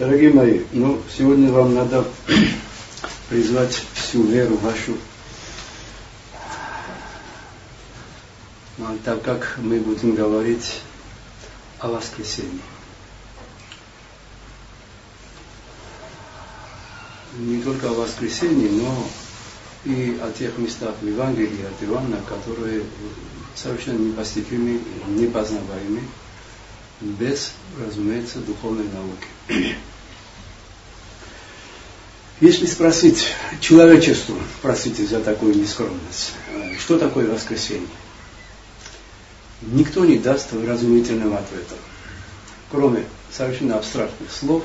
Дорогие мои, сегодня вам надо призвать всю веру вашу, так как мы будем говорить о воскресении. Не только о воскресении, но и о тех местах в Евангелии от Иоанна, которые совершенно непостижимы, непознаваемы, без, разумеется, духовной науки. Если спросить человечеству, простите за такую нескромность, что такое воскресенье, никто не даст разумительного ответа, кроме совершенно абстрактных слов,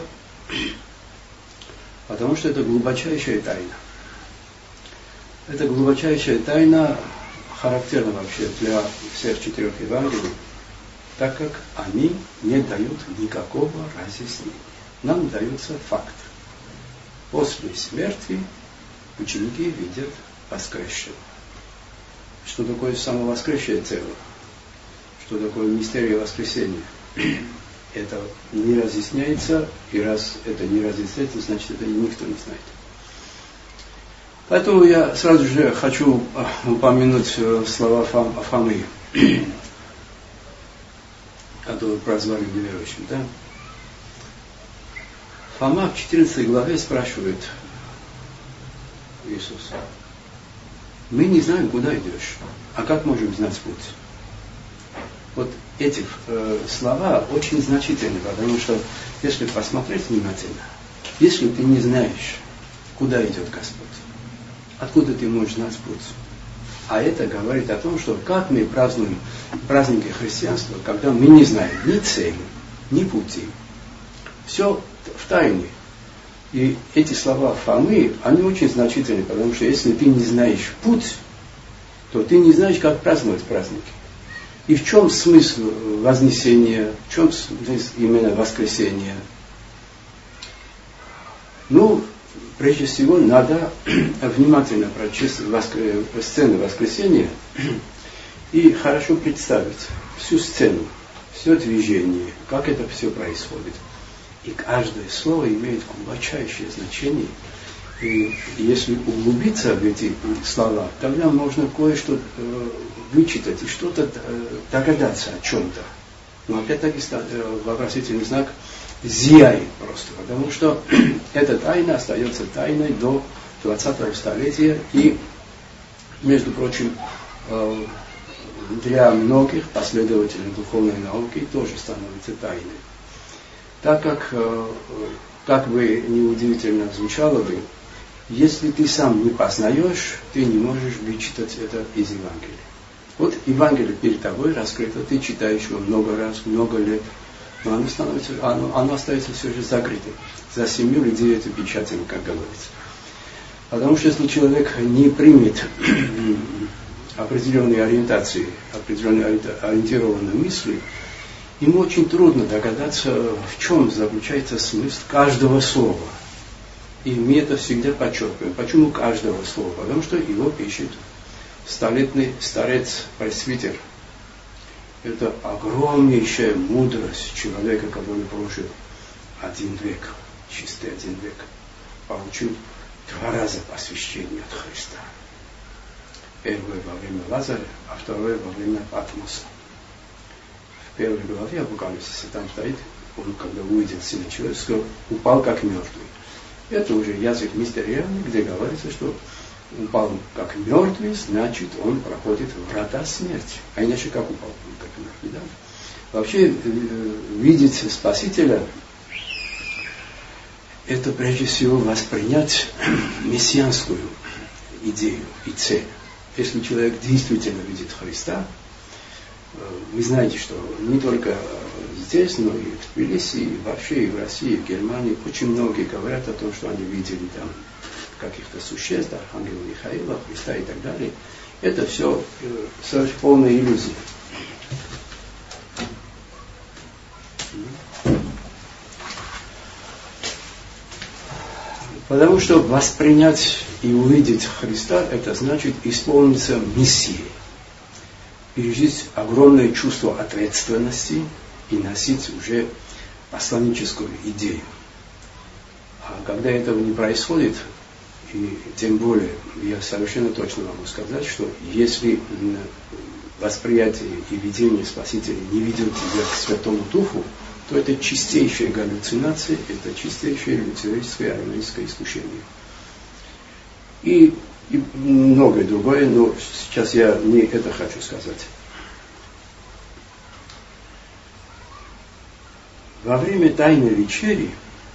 потому что это глубочайшая тайна. Это глубочайшая тайна характерна вообще для всех 4 Евангелий, так как они не дают никакого разъяснения. Нам дается факт. После смерти ученики видят воскресшего. Что такое самовоскресшее тело? Что такое мистерия воскресения? Это не разъясняется, и раз это не разъясняется, значит, это никто не знает. Поэтому я сразу же хочу упомянуть слова Фомы, которого прозвали неверующим. Да? Фома в 14 главе спрашивает Иисуса: мы не знаем, куда идешь, а как можем знать путь? Вот эти слова очень значительны, потому что, если посмотреть внимательно, если ты не знаешь, куда идет Господь, откуда ты можешь знать путь? А это говорит о том, что как мы празднуем праздники христианства, когда мы не знаем ни цели, ни пути. Все в тайне. И эти слова Фомы, они очень значительны, потому что если ты не знаешь путь, то ты не знаешь, как праздновать праздники. И в чем смысл вознесения, в чем смысл именно воскресения? Прежде всего, надо внимательно прочесть сцену воскресения и хорошо представить всю сцену, все движение, как это все происходит. И каждое слово имеет глубочайшее значение. И если углубиться в эти слова, тогда можно кое-что вычитать и что-то догадаться о чем-то. Но опять-таки вопросительный знак зияет просто, потому что эта тайна остается тайной до 20-го столетия и, между прочим, для многих последователей духовной науки тоже становится тайной. Так как бы неудивительно звучало бы, если ты сам не познаешь, ты не можешь вычитать это из Евангелия. Вот Евангелие перед тобой раскрыто, ты читаешь его много раз, много лет, но оно остается все же закрытым, за 7 или 9 печатями, как говорится. Потому что если человек не примет определенные ориентации, определенные ориентированные мысли, ему очень трудно догадаться, в чем заключается смысл каждого слова. И мы это всегда подчеркиваем. Почему каждого слова? Потому что его пишет столетний старец-пресвитер. Это огромнейшая мудрость человека, который прожил 1 век, чистый 1 век. Получил 2 раза посвящение от Христа. Первое во время Лазаря, а второе во время Патмоса. В первой главе Апокалипсиса там стоит, он, когда увидел Сына Человеческого, упал как мертвый. Это уже язык мистериальный, где говорится, что упал как мертвый, значит, он проходит врата смерти. А иначе как упал как мертвый, да? Вообще, видеть Спасителя, это прежде всего воспринять мессианскую идею и цель. Если человек действительно видит Христа, вы знаете, что не только здесь, но и в Тбилиси, и вообще и в России, и в Германии очень многие говорят о том, что они видели там каких-то существ, Архангела Михаила, Христа и так далее. Это все полная иллюзия. Потому что воспринять и увидеть Христа, это значит исполниться миссией. Пережить огромное чувство ответственности и носить уже посланническую идею. А когда этого не происходит, и тем более я совершенно точно могу сказать, что если восприятие и видение Спасителя не ведет тебя к Святому Духу, то это чистейшая галлюцинация, это чистейшее люцерическое армянское искушение. И многое другое, но сейчас я не это хочу сказать. Во время Тайной вечери,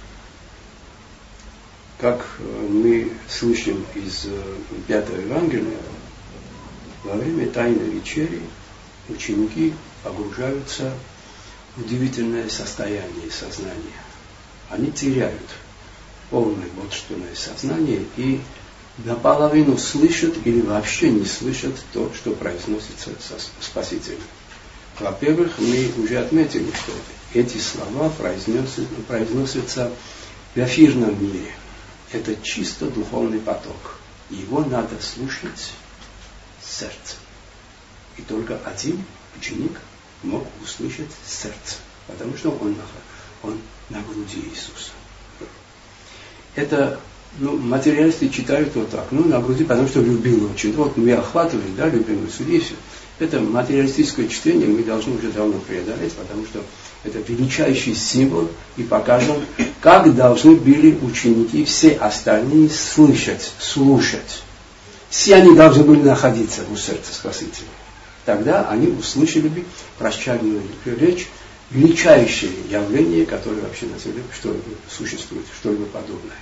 как мы слышим из 5-го Евангелия, во время Тайной вечери ученики погружаются в удивительное состояние сознания. Они теряют полное бодрственное сознание и наполовину слышат или вообще не слышат то, что произносится Спасителем. Во-первых, мы уже отметили, что эти слова произносятся в эфирном мире. Это чисто духовный поток. Его надо слушать сердцем. И только один ученик мог услышать сердце, потому что он на груди Иисуса. Это, материалисты читают вот так, на груди, потому что любил очень. Вот мы охватывали, любимую судейство. Это материалистическое чтение мы должны уже давно преодолеть, потому что это величайший символ, и покажем, как должны были ученики, все остальные слушать. Все они должны были находиться у сердца Спасителя. Тогда они услышали бы прощальную речь, величайшее явление, которое вообще на земле существует, что-либо подобное.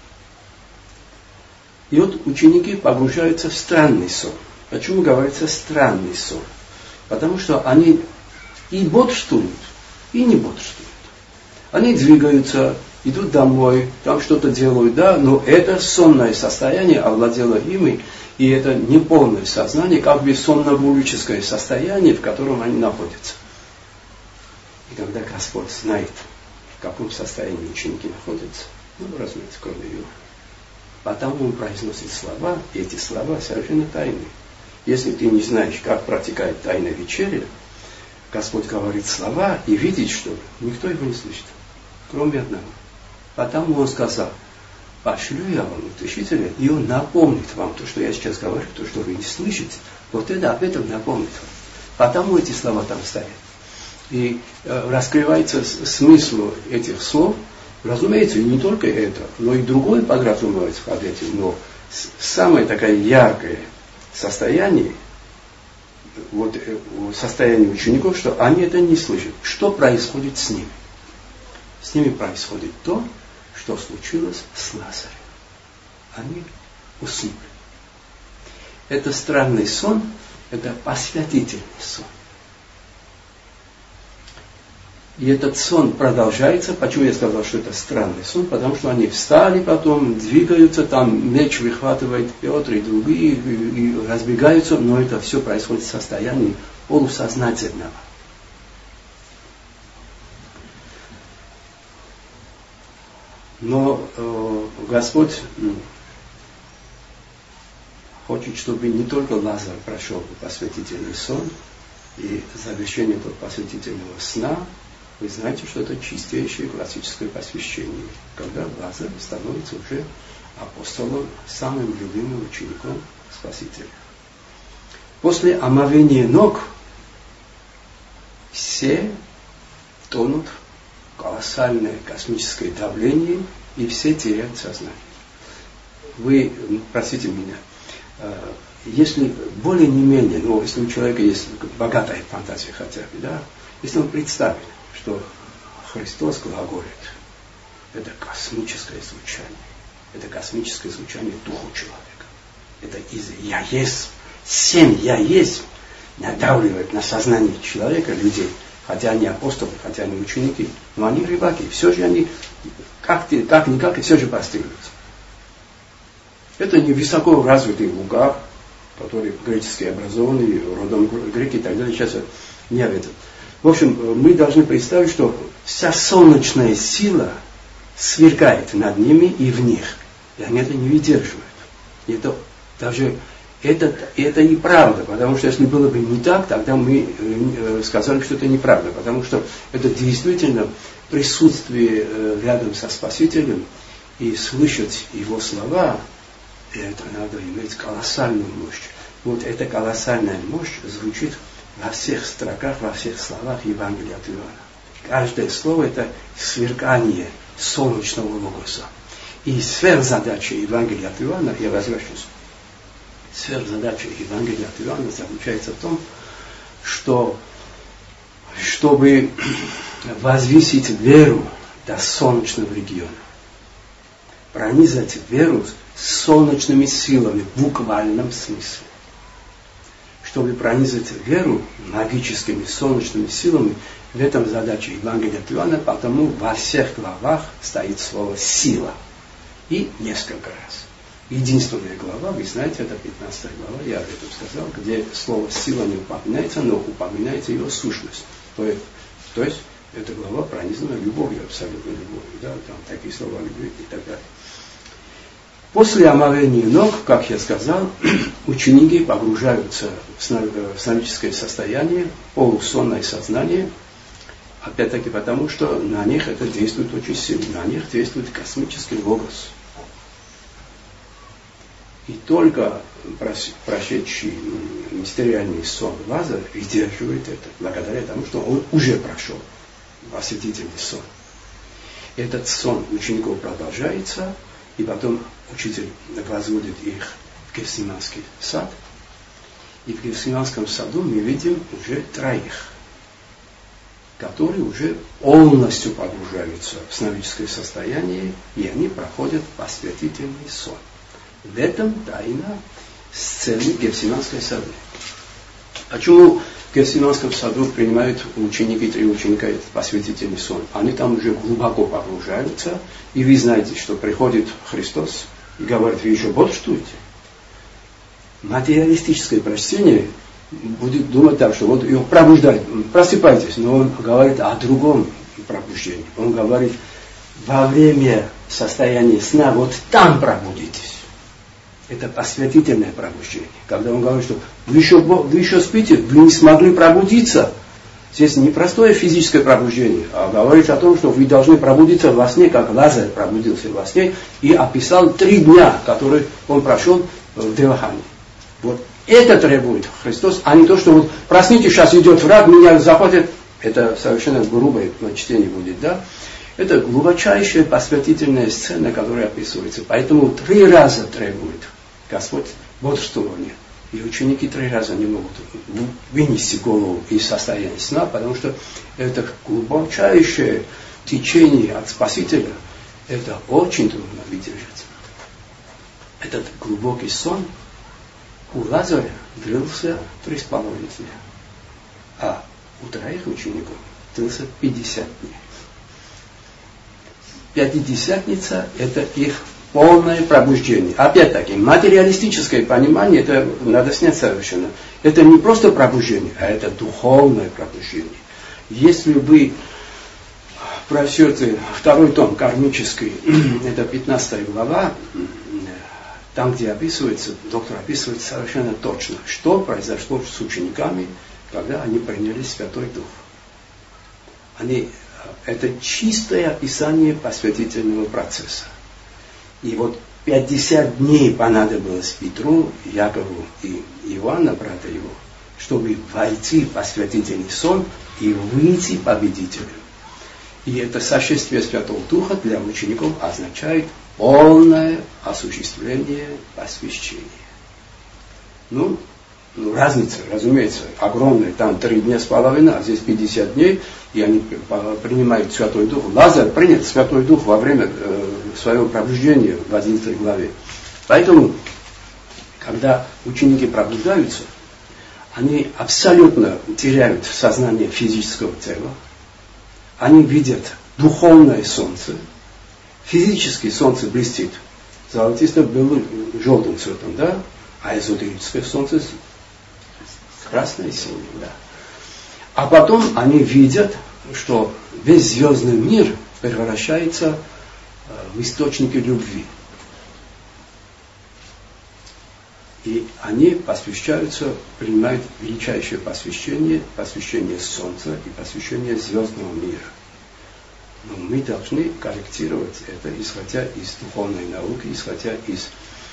И вот ученики погружаются в странный сон. Почему говорится странный сон? Потому что они и бодрствуют, и не бодрствуют. Они двигаются, идут домой, там что-то делают, но это сонное состояние овладело ими, и это неполное сознание, как бы сомнамбулическое состояние, в котором они находятся. И когда Господь знает, в каком состоянии ученики находятся, разумеется, кроме его, потом Он произносит слова, и эти слова совершенно тайные. Если ты не знаешь, как протекает Тайная вечеря, Господь говорит слова, и видит, что никто его не слышит, кроме одного. Потому Он сказал: пошлю я вам утешителя, и он напомнит вам то, что я сейчас говорю, то, что вы не слышите, вот это об этом напомнит вам. Потому эти слова там стоят. И раскрывается смысл этих слов. Разумеется, не только это, но и другое подразумевается под этим. Но самое такое яркое состояние, состояние учеников, что они это не слышат. Что происходит с ними? С ними происходит то, что случилось с Лазарем. Они уснули. Это странный сон, это посвятительный сон. И этот сон продолжается. Почему я сказал, что это странный сон? Потому что они встали потом, двигаются, там меч выхватывает Петр и другие, и разбегаются, но это все происходит в состоянии полусознательного. Но Господь хочет, чтобы не только Лазарь прошел посвятительный сон, и завершение этого посвятительного сна, вы знаете, что это чистейшее классическое посвящение, когда Лазарь становится уже апостолом, самым любимым учеником Спасителя. После омовения ног все тонут в колоссальное космическое давление, и все теряют сознание. Вы, простите меня, если более не менее, если у человека есть богатая фантазия хотя бы, если он представит, что Христос глаголит, это космическое звучание. Это космическое звучание духу человека. Это из «я есть», «семь я есть» надавливает на сознание человека, людей. Хотя они апостолы, хотя они ученики, но они рыбаки. Все же они, как-никак, и все же постигаются. Это не высоко развитый луга, который гречески образованный, родом греки и так далее. Сейчас не об этом. В общем, мы должны представить, что вся солнечная сила сверкает над ними и в них. И они это не выдерживают. Это и правда, потому что если было бы не так, тогда мы сказали, что это неправда, потому что это действительно присутствие рядом со Спасителем и слышать его слова, это надо иметь колоссальную мощь. Вот эта колоссальная мощь звучит во всех строках, во всех словах Евангелия от Иоанна. Каждое слово – это сверкание солнечного логоса. И сверхзадача Евангелия от Иоанна, я возвращусь, сверхзадача Евангелия от Иоанна заключается в том, что чтобы возвысить веру до солнечного региона, пронизать веру солнечными силами в буквальном смысле. Чтобы пронизать веру магическими солнечными силами, в этом задача Евангелия от Иоанна, потому во всех главах стоит слово «сила». И несколько раз. Единственная глава, вы знаете, это 15 глава, я об этом сказал, где слово «сила» не упоминается, но упоминается его сущность. То есть, эта глава пронизана любовью, абсолютной любовью. Да? Там такие слова любви и так далее. После омовения ног, как я сказал, ученики погружаются в сновидческое состояние, полусонное сознание, опять-таки потому, что на них это действует очень сильно, на них действует космический логос. И только прошедший мистериальный сон Лазарь выдерживает это, благодаря тому, что он уже прошел осветительный сон. Этот сон учеников продолжается, и потом учитель возводит их в Гефсиманский сад. И в Гефсиманском саду мы видим уже троих, которые уже полностью погружаются в сновидческое состояние, и они проходят осветительный сон. В этом тайна сцены Гефсиманской сады. Почему в Гефсиманском саду принимают ученики, 3 ученика этот осветительный сон? Они там уже глубоко погружаются, и вы знаете, что приходит Христос и говорит: вы еще бодрствуете? Материалистическое прочтение будет думать так, что вот его пробуждать, просыпайтесь, но он говорит о другом пробуждении. Он говорит: во время состояния сна вот там пробудитесь. Это осветительное пробуждение. Когда он говорит, что вы еще спите, вы не смогли пробудиться. Здесь не простое физическое пробуждение, а говорит о том, что вы должны пробудиться во сне, как Лазарь пробудился во сне и описал 3 дня, которые он прошел в Девахане. Вот это требует Христос, а не то, что вот проснитесь, сейчас идет враг, меня захватит. Это совершенно грубое чтение будет, да? Это глубочайшая посвятительная сцена, которая описывается. Поэтому 3 раза требует Господь бодрствования. И ученики 3 раза не могут вынести голову из состояния сна, потому что это глубочайшее течение от Спасителя. Это очень трудно выдержать. Этот глубокий сон у Лазаря длился 3,5 дня. А у 3 учеников длился 50 дней. Пятидесятница – это их полное пробуждение. Опять-таки, материалистическое понимание, это надо снять совершенно. Это не просто пробуждение, а это духовное пробуждение. Если вы прочтете 2 том кармический, это 15 глава, там, где описывается, доктор описывает совершенно точно, что произошло с учениками, когда они приняли Святой Дух. Это чистое описание посвятительного процесса. И вот 50 дней понадобилось Петру, Якову и Иоанна, брата его, чтобы войти в посвятительный сон и выйти победителем. И это сошествие Святого Духа для учеников означает полное осуществление посвящения. Разница, разумеется, огромная. Там 3 дня с половиной, а здесь 50 дней, и они принимают Святой Дух. Лазарь принял Святой Дух во время своего пробуждения в 11 главе. Поэтому, когда ученики пробуждаются, они абсолютно теряют сознание физического тела. Они видят духовное солнце. Физическое солнце блестит золотисто-белым, желтым цветом, да? А эзотерическое солнце красное и синее, да. А потом они видят, что весь звездный мир превращается в источники любви. И они посвящаются, принимают величайшее посвящение, посвящение Солнца и посвящение звездного мира. Но мы должны корректировать это, исходя из духовной науки, исходя из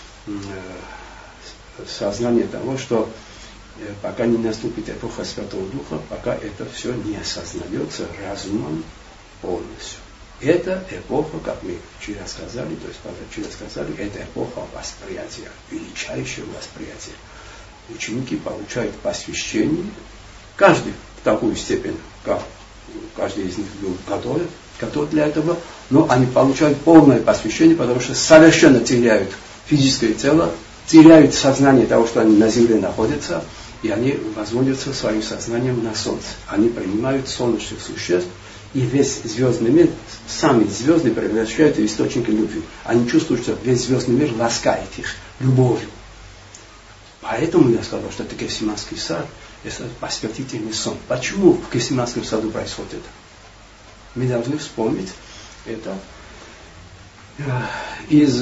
сознания того, что пока не наступит эпоха Святого Духа, пока это все не осознается разумом полностью. Это эпоха, как мы вчера сказали, то есть позавчера сказали, это эпоха восприятия, величайшего восприятия. Ученики получают посвящение, каждый в такую степень, как каждый из них был готов для этого, но они получают полное посвящение, потому что совершенно теряют физическое тело, теряют сознание того, что они на земле находятся, и они возводятся своим сознанием на солнце. Они принимают солнечных существ, и весь звездный мир, сами звезды превращают в источники любви. Они чувствуют, что весь звездный мир ласкает их любовью. Поэтому я сказал, что это Гефсиманский сад, это посвятительный сон. Почему в Гефсиманском саду происходит это? Мы должны вспомнить это из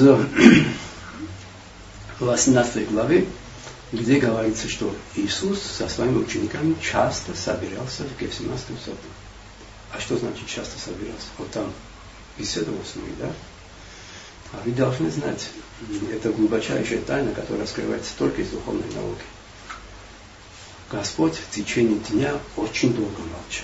18 главы, где говорится, что Иисус со своими учениками часто собирался в Гефсиманском саду. А что значит часто собирался? Вот там беседовал с ними, да? А вы должны знать, это глубочайшая тайна, которая раскрывается только из духовной науки. Господь в течение дня очень долго молчал.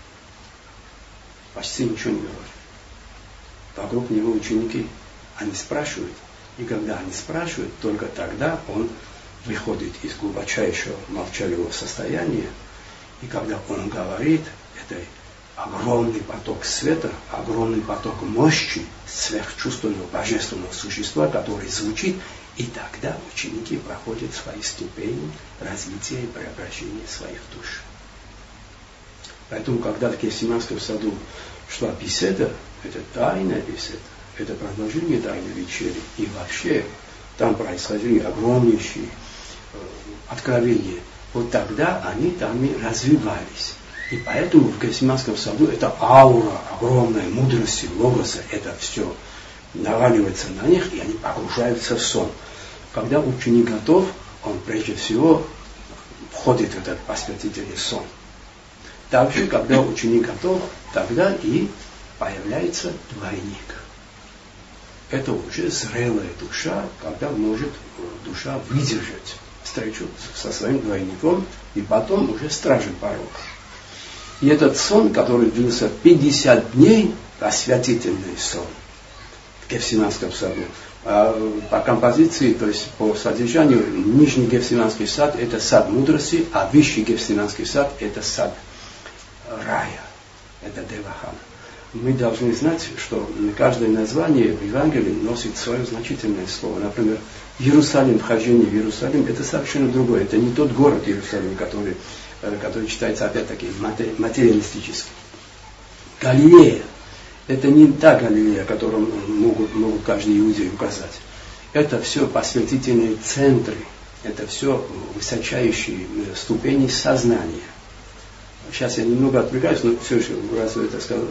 Почти ничего не говорил. Вокруг него ученики, они спрашивают, и когда они спрашивают, только тогда он выходит из глубочайшего молчаливого состояния, и когда он говорит, это огромный поток света, огромный поток мощи сверхчувственного божественного существа, который звучит, и тогда ученики проходят свои ступени развития и преображения своих душ. Поэтому, когда в Гефсиманском саду шла беседа, это тайная беседа, это продолжение тайной вечери, и вообще там происходили огромнейшие откровения. Вот тогда они там и развивались. И поэтому в Гефсиманском саду эта аура огромной мудрости, логоса, это все наваливается на них, и они погружаются в сон. Когда ученик готов, он прежде всего входит в этот посвятительный сон. Также, когда ученик готов, тогда и появляется двойник. Это уже зрелая душа, когда может душа выдержать встречу со своим двойником, и потом уже стражем порога. И этот сон, который длился 50 дней, освятительный сон в Гефсиманском саду. По композиции, то есть по содержанию, нижний Гефсиманский сад – это сад мудрости, а высший Гефсиманский сад – это сад рая, это Девахан. Мы должны знать, что каждое название в Евангелии носит свое значительное слово. Например, Иерусалим, вхождение в Иерусалим – это совершенно другое. Это не тот город Иерусалим, который читается опять-таки материалистически. Галилея – это не та Галилея, которую могут каждый иудей указать. Это все посвятительные центры, это все высочайшие ступени сознания. Сейчас я немного отвлекаюсь, но все еще, раз вы это сказали,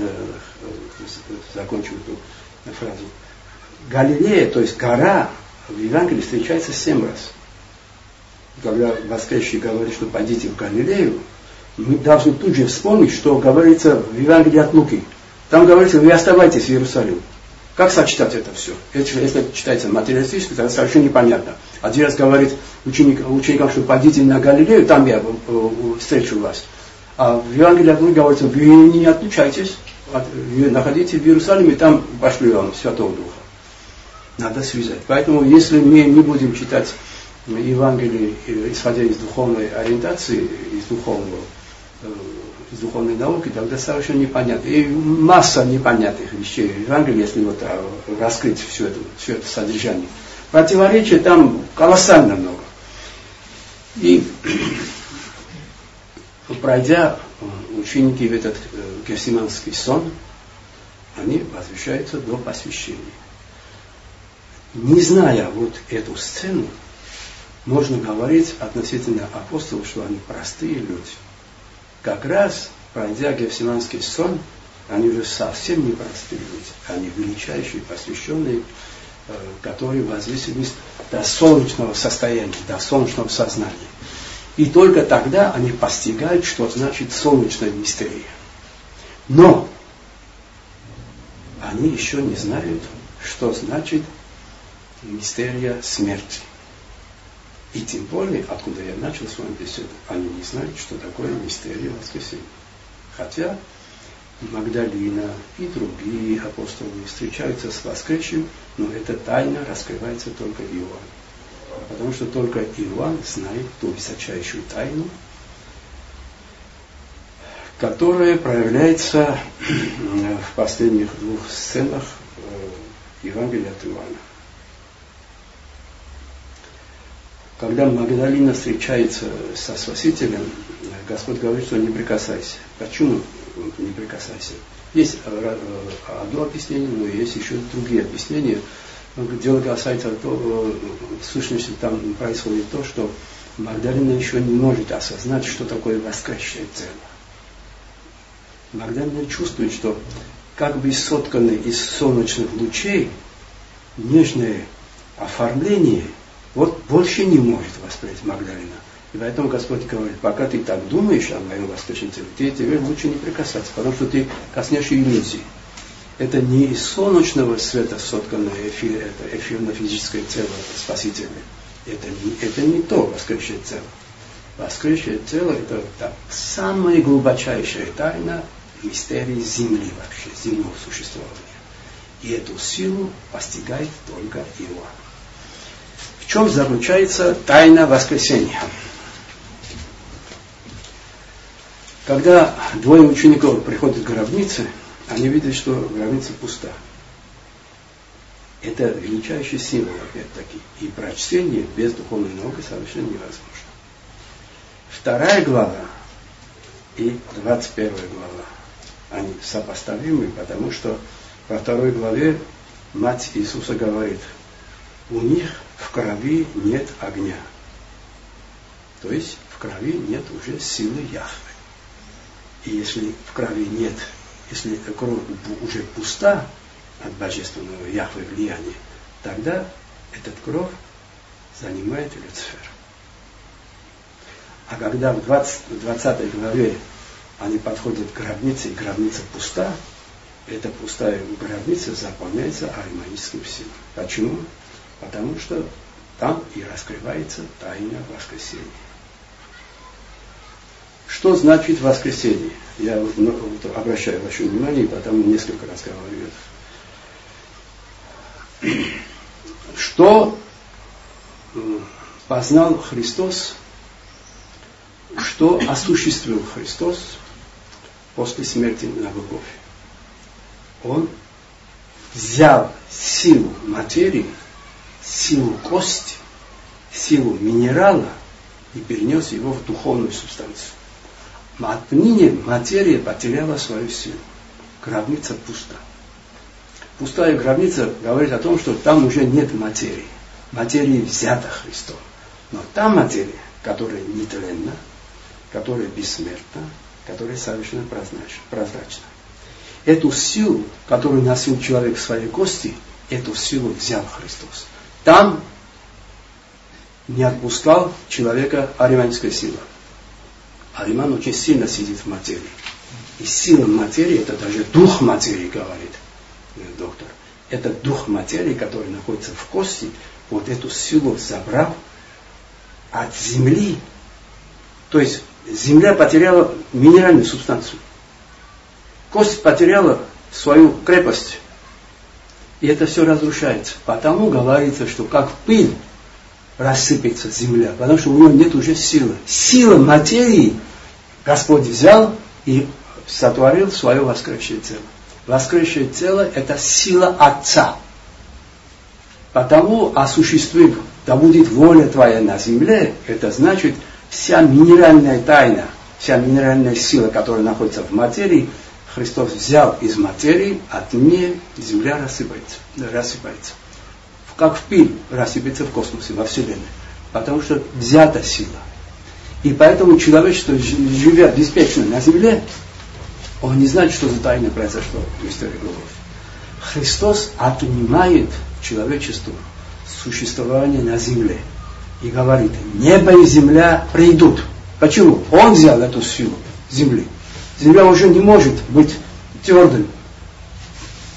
закончу эту фразу. Галилея, то есть гора, в Евангелии встречается 7 раз. Когда воскресший говорит, что пойдите в Галилею, мы должны тут же вспомнить, что говорится в Евангелии от Луки. Там говорится, вы оставайтесь в Иерусалиме. Как сочетать это все? Если читается материалистически, то совершенно непонятно. Один раз говорит ученикам, что пойдите на Галилею, там я встречу вас. А в Евангелии от Луки говорится, вы не отлучайтесь, находитесь в Иерусалиме, там пошлю вам Святого Духа. Надо связать. Поэтому, если мы не будем читать Евангелие, исходя из духовной ориентации, из духовной науки, тогда совершенно непонятно. И масса непонятных вещей в Евангелии, если вот раскрыть все это содержание. Противоречия там колоссально много. И пройдя ученики в этот Гефсиманский сон, они возвращаются до посвящения. Не зная вот эту сцену, можно говорить относительно апостолов, что они простые люди. Как раз, пройдя Гефсиманский сон, они уже совсем не простые люди. Они величайшие, посвященные, которые возвысились до солнечного состояния, до солнечного сознания. И только тогда они постигают, что значит солнечная мистерия. Но они еще не знают, что значит мистерия смерти. И тем более, откуда я начал с вами беседу, они не знают, что такое мистерия воскресения. Хотя Магдалина и другие апостолы встречаются с воскресшим, но эта тайна раскрывается только Иоанну. Потому что только Иоанн знает ту высочайшую тайну, которая проявляется в последних двух сценах Евангелия от Иоанна. Когда Магдалина встречается со Спасителем, Господь говорит, что не прикасайся. Почему не прикасайся? Есть одно объяснение, но есть еще другие объяснения. Дело касается того, в сущности там происходит то, что Магдалина еще не может осознать, что такое воскресшее тело. Магдалина чувствует, что как бы сотканное из солнечных лучей нежное оформление вот больше не может воспринять Магдалина. И поэтому Господь говорит, пока ты так думаешь о моем воскресшем теле, тебе лучше не прикасаться, потому что ты коснешься иллюзии. Это не из солнечного света сотканное эфирно-физическое тело Спасителя. Это не то воскресшее тело. Воскресшее тело – это самая глубочайшая тайна мистерии Земли вообще, земного существования. И эту силу постигает только Иоанн. В чем заключается тайна воскресения? Когда двое учеников приходят к гробнице, они видят, что гробница пуста. Это величайший символ, опять-таки. И прочтение без духовной науки совершенно невозможно. 2 глава и 21 глава, они сопоставимы, потому что во 2 главе мать Иисуса говорит, у них в крови нет огня. То есть в крови нет уже силы Яхве. И если в крови нет, если кровь уже пуста от божественного Яхве влияния, тогда этот кровь занимает Люцифер. А когда в 20 главе они подходят к гробнице, и гробница пуста, эта пустая гробница заполняется ариманическим силом. Почему? Потому что там и раскрывается тайна воскресения. Что значит воскресение? Я обращаю ваше внимание, потому несколько раз говорю это. Что познал Христос, что осуществил Христос после смерти на Голгофе? Он взял силу материи, силу кости, силу минерала и перенес его в духовную субстанцию. Отныне материя потеряла свою силу. Гробница пуста. Пустая гробница говорит о том, что там уже нет материи. Материя взята Христом. Но та материя, которая нетленна, которая бессмертна, которая совершенно прозрачна. Эту силу, которую носил человек в своей кости, эту силу взял Христос. Там не отпускал человека ариманская сила. Ариман очень сильно сидит в материи. И сила материи, это даже дух материи, говорит доктор. Это дух материи, который находится в кости, вот эту силу забрал от земли. То есть земля потеряла минеральную субстанцию. Кость потеряла свою крепость. И это все разрушается. Потому говорится, что как пыль рассыпется земля, потому что у него нет уже силы. Сила материи Господь взял и сотворил свое воскресшее тело. Воскресшее тело – это сила Отца. Потому, осуществив, да будет воля Твоя на земле, это значит, вся минеральная тайна, вся минеральная сила, которая находится в материи, Христос взял из материи, отныне земля рассыпается. Как в пыль рассыпется в космосе, во Вселенной. Потому что взята сила. И поэтому человечество, живя беспечно на земле, он не знает, что за тайна произошла в мистерии Голгофы. Христос отнимает человечеству существование на земле. И говорит, небо и земля придут. Почему? Он взял эту силу земли. Земля уже не может быть твердой.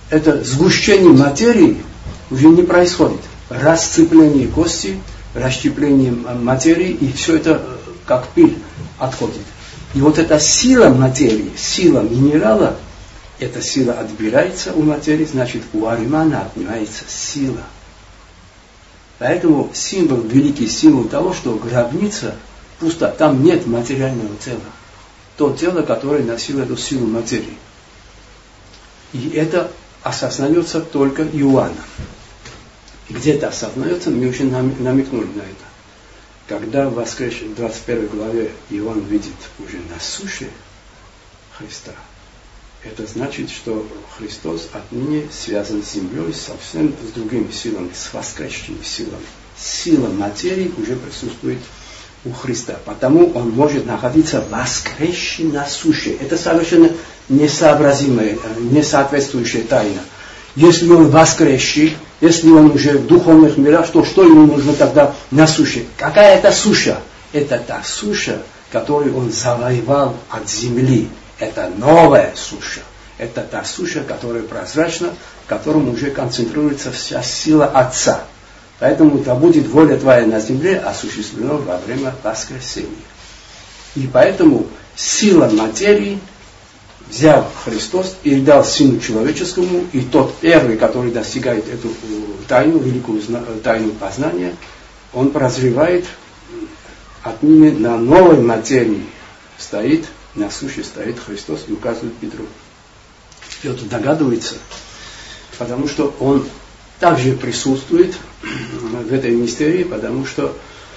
это сгущение материи уже не происходит. Расцепление кости, расщепление материи, и все это как пыль отходит. И вот эта сила материи, сила минерала, эта сила отбирается у материи, значит у Аримана отнимается сила. Поэтому символ, великий символ того, что гробница пуста, там нет материального тела. То тело, которое носило эту силу материи. И это осознается только Иоанном. Где это осознается, мы уже намекнули на это. Когда в воскресенье, в 21 главе Иоанн видит уже на суше Христа, это значит, что Христос отныне связан с землей совсем с другими силами, с воскресшими силами. Сила материи уже присутствует у Христа, потому он может находиться воскресший на суше. Это совершенно несообразимая, несоответствующая тайна. Если он воскресший, если он уже в духовных мирах, что ему нужно тогда на суше? Какая это суша? Это та суша, которую он завоевал от земли. Это новая суша. Это та суша, которая прозрачна, в котором уже концентрируется вся сила Отца. Поэтому да будет воля Твоя на земле осуществлена во время воскресения. И поэтому сила материи взял Христос и дал Сыну Человеческому, и тот первый, который достигает эту тайну, великую тайну познания, он прозревает отныне на новой материи стоит, на суше стоит Христос и указывает Петру. Петр догадывается, потому что он также присутствует в этой мистерии, потому что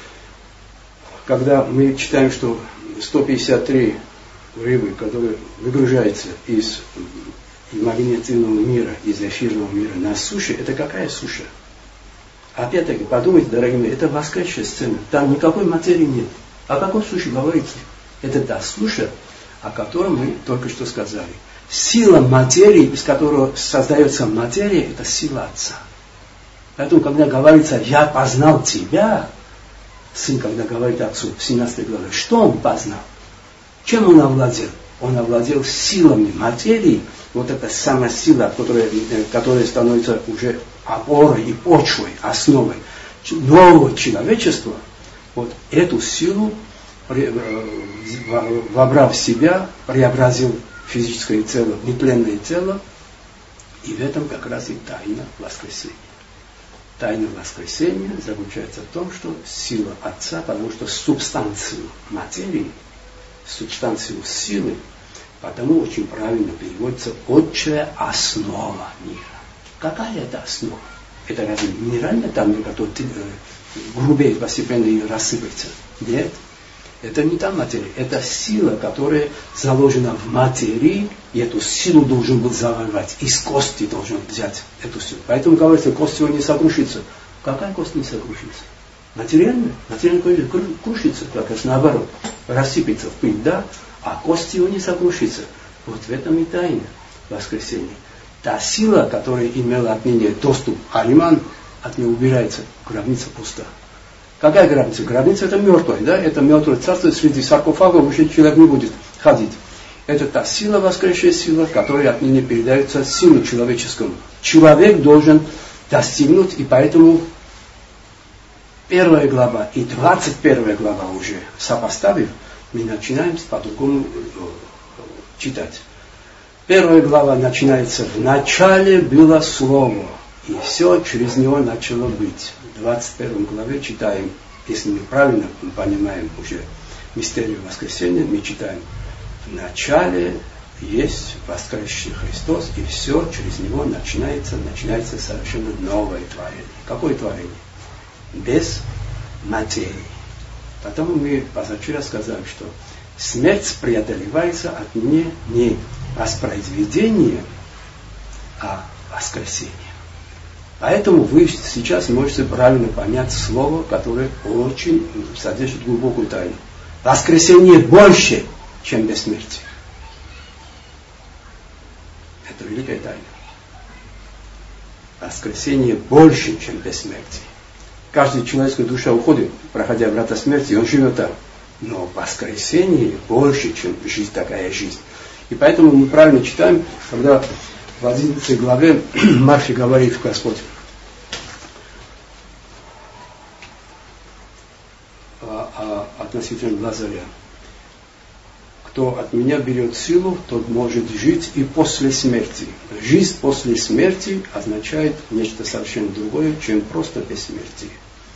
когда мы читаем, что 153 рыбы, которые выгружаются из имагинативного мира, из эфирного мира на суше, это какая суша? Опять-таки, подумайте, дорогие мои, это воскресшая сцена. Там никакой материи нет. О какой суше говорится? Это та суша, о которой мы только что сказали. Сила материи, из которой создается материя, это сила Отца. Поэтому, когда говорится «Я познал тебя», сын, когда говорит отцу в 17 главе, что он познал? Чем он овладел? Он овладел силами материи, вот эта самая сила, которая становится уже опорой и почвой, основой нового человечества. Вот эту силу, вобрав в себя, преобразил физическое тело, нетленное тело, и в этом как раз и тайна воскресения. Тайна воскресения заключается в том, что сила Отца, потому что субстанцию материи, субстанцию силы, потому очень правильно переводится «отчая основа мира». Какая это основа? Это разве минеральная там, которая грубеет постепенно и рассыпается? Нет. Это не та материя. Это сила, которая заложена в материи, и эту силу должен был завоевать. Из кости должен взять эту силу. Поэтому говорится, кость его не сокрушится. Какая кость не сокрушится? Материальная? Материальная крушится, как раз наоборот. Рассыпется в пыль, да? А кость его не сокрушится. Вот в этом и тайна воскресения. Та сила, которая имела отныне доступ Ариман, от нее убирается, гробница пуста. Какая гробница? Гробница это мертвая, да? Это мертвое царство, среди саркофагов уже человек не будет ходить. Это та сила, воскресшая сила, которая отныне передается сыну человеческому. Человек должен достигнуть, и поэтому 1 глава и 21 глава уже сопоставив, мы начинаем по-другому читать. 1 глава начинается «В начале было Слово, и все через него начало быть». В 21 главе читаем, если мы правильно понимаем уже мистерию воскресения, мы читаем «В начале есть воскресший Христос, и все через него начинается совершенно новое творение». Какое творение? Без материи. Потому мы позавчера сказали, что смерть преодолевается от не воспроизведения, а воскресения. Поэтому вы сейчас можете правильно понять слово, которое очень содержит глубокую тайну. Воскресение больше, чем бессмертие. Это великая тайна. Воскресение больше, чем бессмертие. Каждая человеческая душа уходит, проходя врата смерти, и он живет там. Но воскресение больше, чем жизнь, такая жизнь. И поэтому мы правильно читаем, когда в 11 главе Марфе говорит Господь относительно Лазаря. Кто от меня берет силу, тот может жить и после смерти. Жизнь после смерти означает нечто совершенно другое, чем просто бессмертие.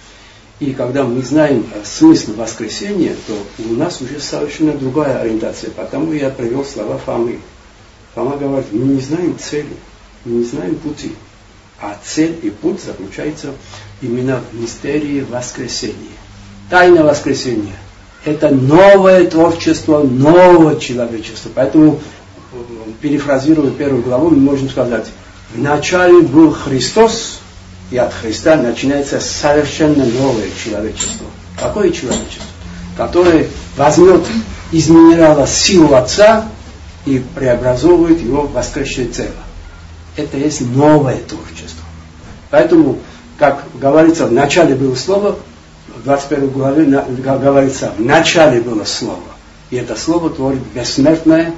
И когда мы знаем смысл воскресения, то у нас уже совершенно другая ориентация. Потому я привел слова Фомы. Фома говорит, мы не знаем цели, мы не знаем пути. А цель и путь заключается именно в мистерии воскресения. Тайна воскресения. Это новое творчество нового человечества. Поэтому, перефразируя первую главу, мы можем сказать, в начале был Христос, и от Христа начинается совершенно новое человечество. Какое человечество? Которое возьмет из минерала силу Отца и преобразовывает его в воскресшее тело. Это есть новое творчество. Поэтому, как говорится, в начале было Слово, в 21 главе говорится, в начале было Слово. И это Слово творит бессмертное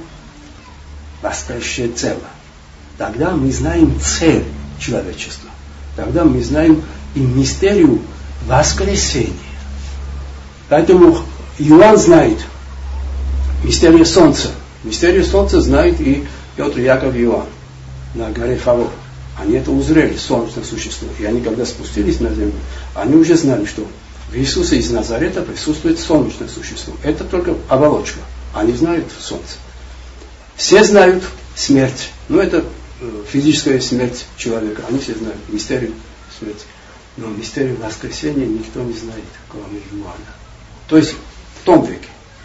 воскресшее тело. Тогда мы знаем цель человечества. Тогда мы знаем и мистерию воскресения. Поэтому Иоанн знает мистерию Солнца. Мистерию Солнца знает и Петр, Яков и Иоанн на горе Фавор. Они это узрели, солнечное существо. И они, когда спустились на землю, они уже знали, что в Иисусе из Назарета присутствует солнечное существо. Это только оболочка. Они знают Солнце. Все знают смерть. Но это физическая смерть человека. Они все знают мистерию смерти. Но мистерию воскресения никто не знает, кроме Иоанна. То есть в том веке.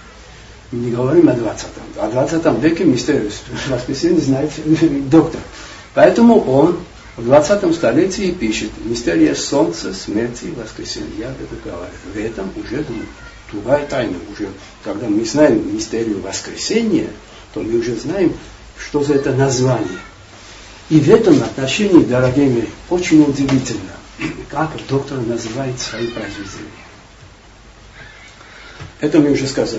Мы не говорим о 20-м. О 20 веке мистерию воскресения знает доктор. Поэтому он в 20 столетии пишет мистерия солнца, смерти и воскресения. Я это говорю. В этом уже другая тайна. Уже, когда мы знаем мистерию воскресения, то мы уже знаем, что за это название. И в этом отношении, дорогие мои, очень удивительно, как доктор называет свои произведения. Это мы уже сказали.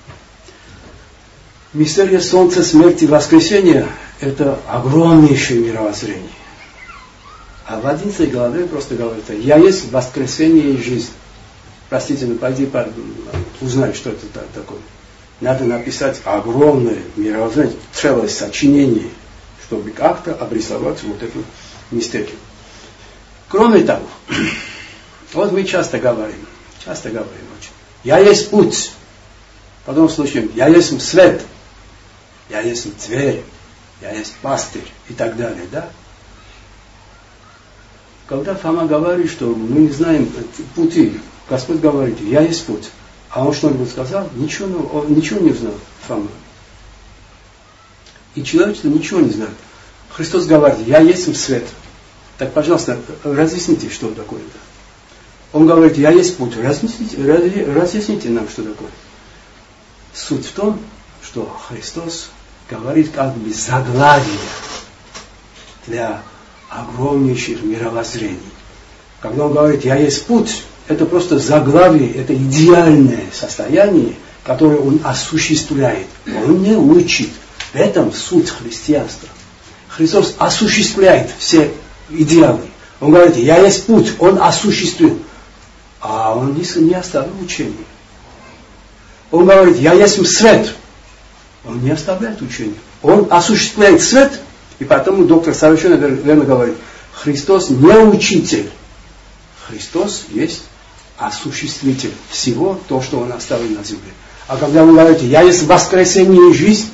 Мистерия солнца, смерти и воскресения – это огромнейшее мировоззрение. А в 11 главе просто говорится, я есть воскресение и жизнь. Простите, но пойди узнай, что это такое. Надо написать огромное мировоззрение, целое сочинение, чтобы как-то обрисовать вот эту мистерию. Кроме того, вот мы часто говорим очень, я есть путь, потом слышим, я есть свет, я есть дверь, я есть пастырь и так далее, да? Когда Фома говорит, что мы не знаем пути, Господь говорит, я есть путь, а он что-нибудь сказал? Ничего, он ничего не узнал, Фома. И человечество ничего не знает. Христос говорит, я есть свет. Так, пожалуйста, разъясните, что такое это. Он говорит, я есть путь. Разъясните нам, что такое. Суть в том, что Христос говорит как бы заглавие для огромнейших мировоззрений. Когда он говорит, я есть путь, это просто заглавие, это идеальное состояние, которое он осуществляет. Он не учит. В этом суть христианства. Христос осуществляет все идеалы. Он говорит, я есть путь, он осуществил. А он не оставил учение. Он говорит, я есть свет. Он не оставляет учение. Он осуществляет свет, и поэтому доктор совершенно верно говорит, Христос не учитель. Христос есть осуществитель всего то, что он оставил на земле. А когда вы говорите, я есть воскресение и жизнь,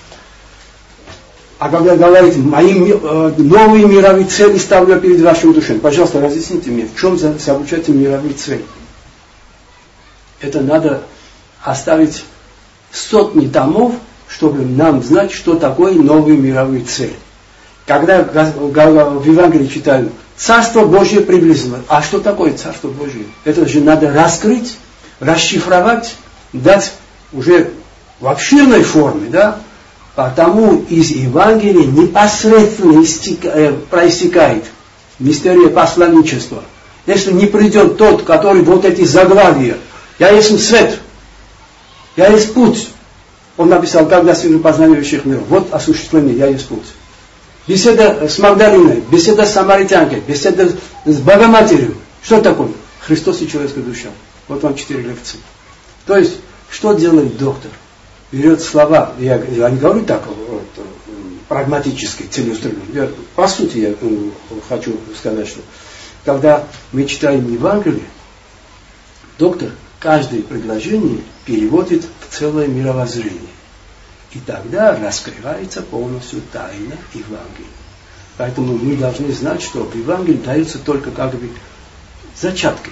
а когда говорит, мои новые мировые цели ставлю перед вашим душем. Пожалуйста, разъясните мне, в чем заключается мировые цели. Это надо оставить сотни томов, чтобы нам знать, что такое новые мировые цели. Когда в Евангелии читаем, Царство Божье приблизилось. А что такое Царство Божье? Это же надо раскрыть, расшифровать, дать уже в обширной форме, да? Потому из Евангелия непосредственно проистекает мистерия посланничества. Если не придет тот, который вот эти заглавия, я есть свет, я есть путь. Он написал, как достигнуть познания высших миров. Вот осуществление, я есть путь. беседа с Магдалиной, беседа с самаритянкой, беседа с Богоматерью. Что такое? Христос и человеческая душа. Вот вам 4 лекции. То есть, что делает доктор? Берет слова, я не говорю так вот, прагматически, целеустремленно. По сути, я хочу сказать, что когда мы читаем Евангелие, доктор каждое предложение переводит в целое мировоззрение. И тогда раскрывается полностью тайна Евангелия. Поэтому мы должны знать, что в Евангелии даются только как бы зачатки.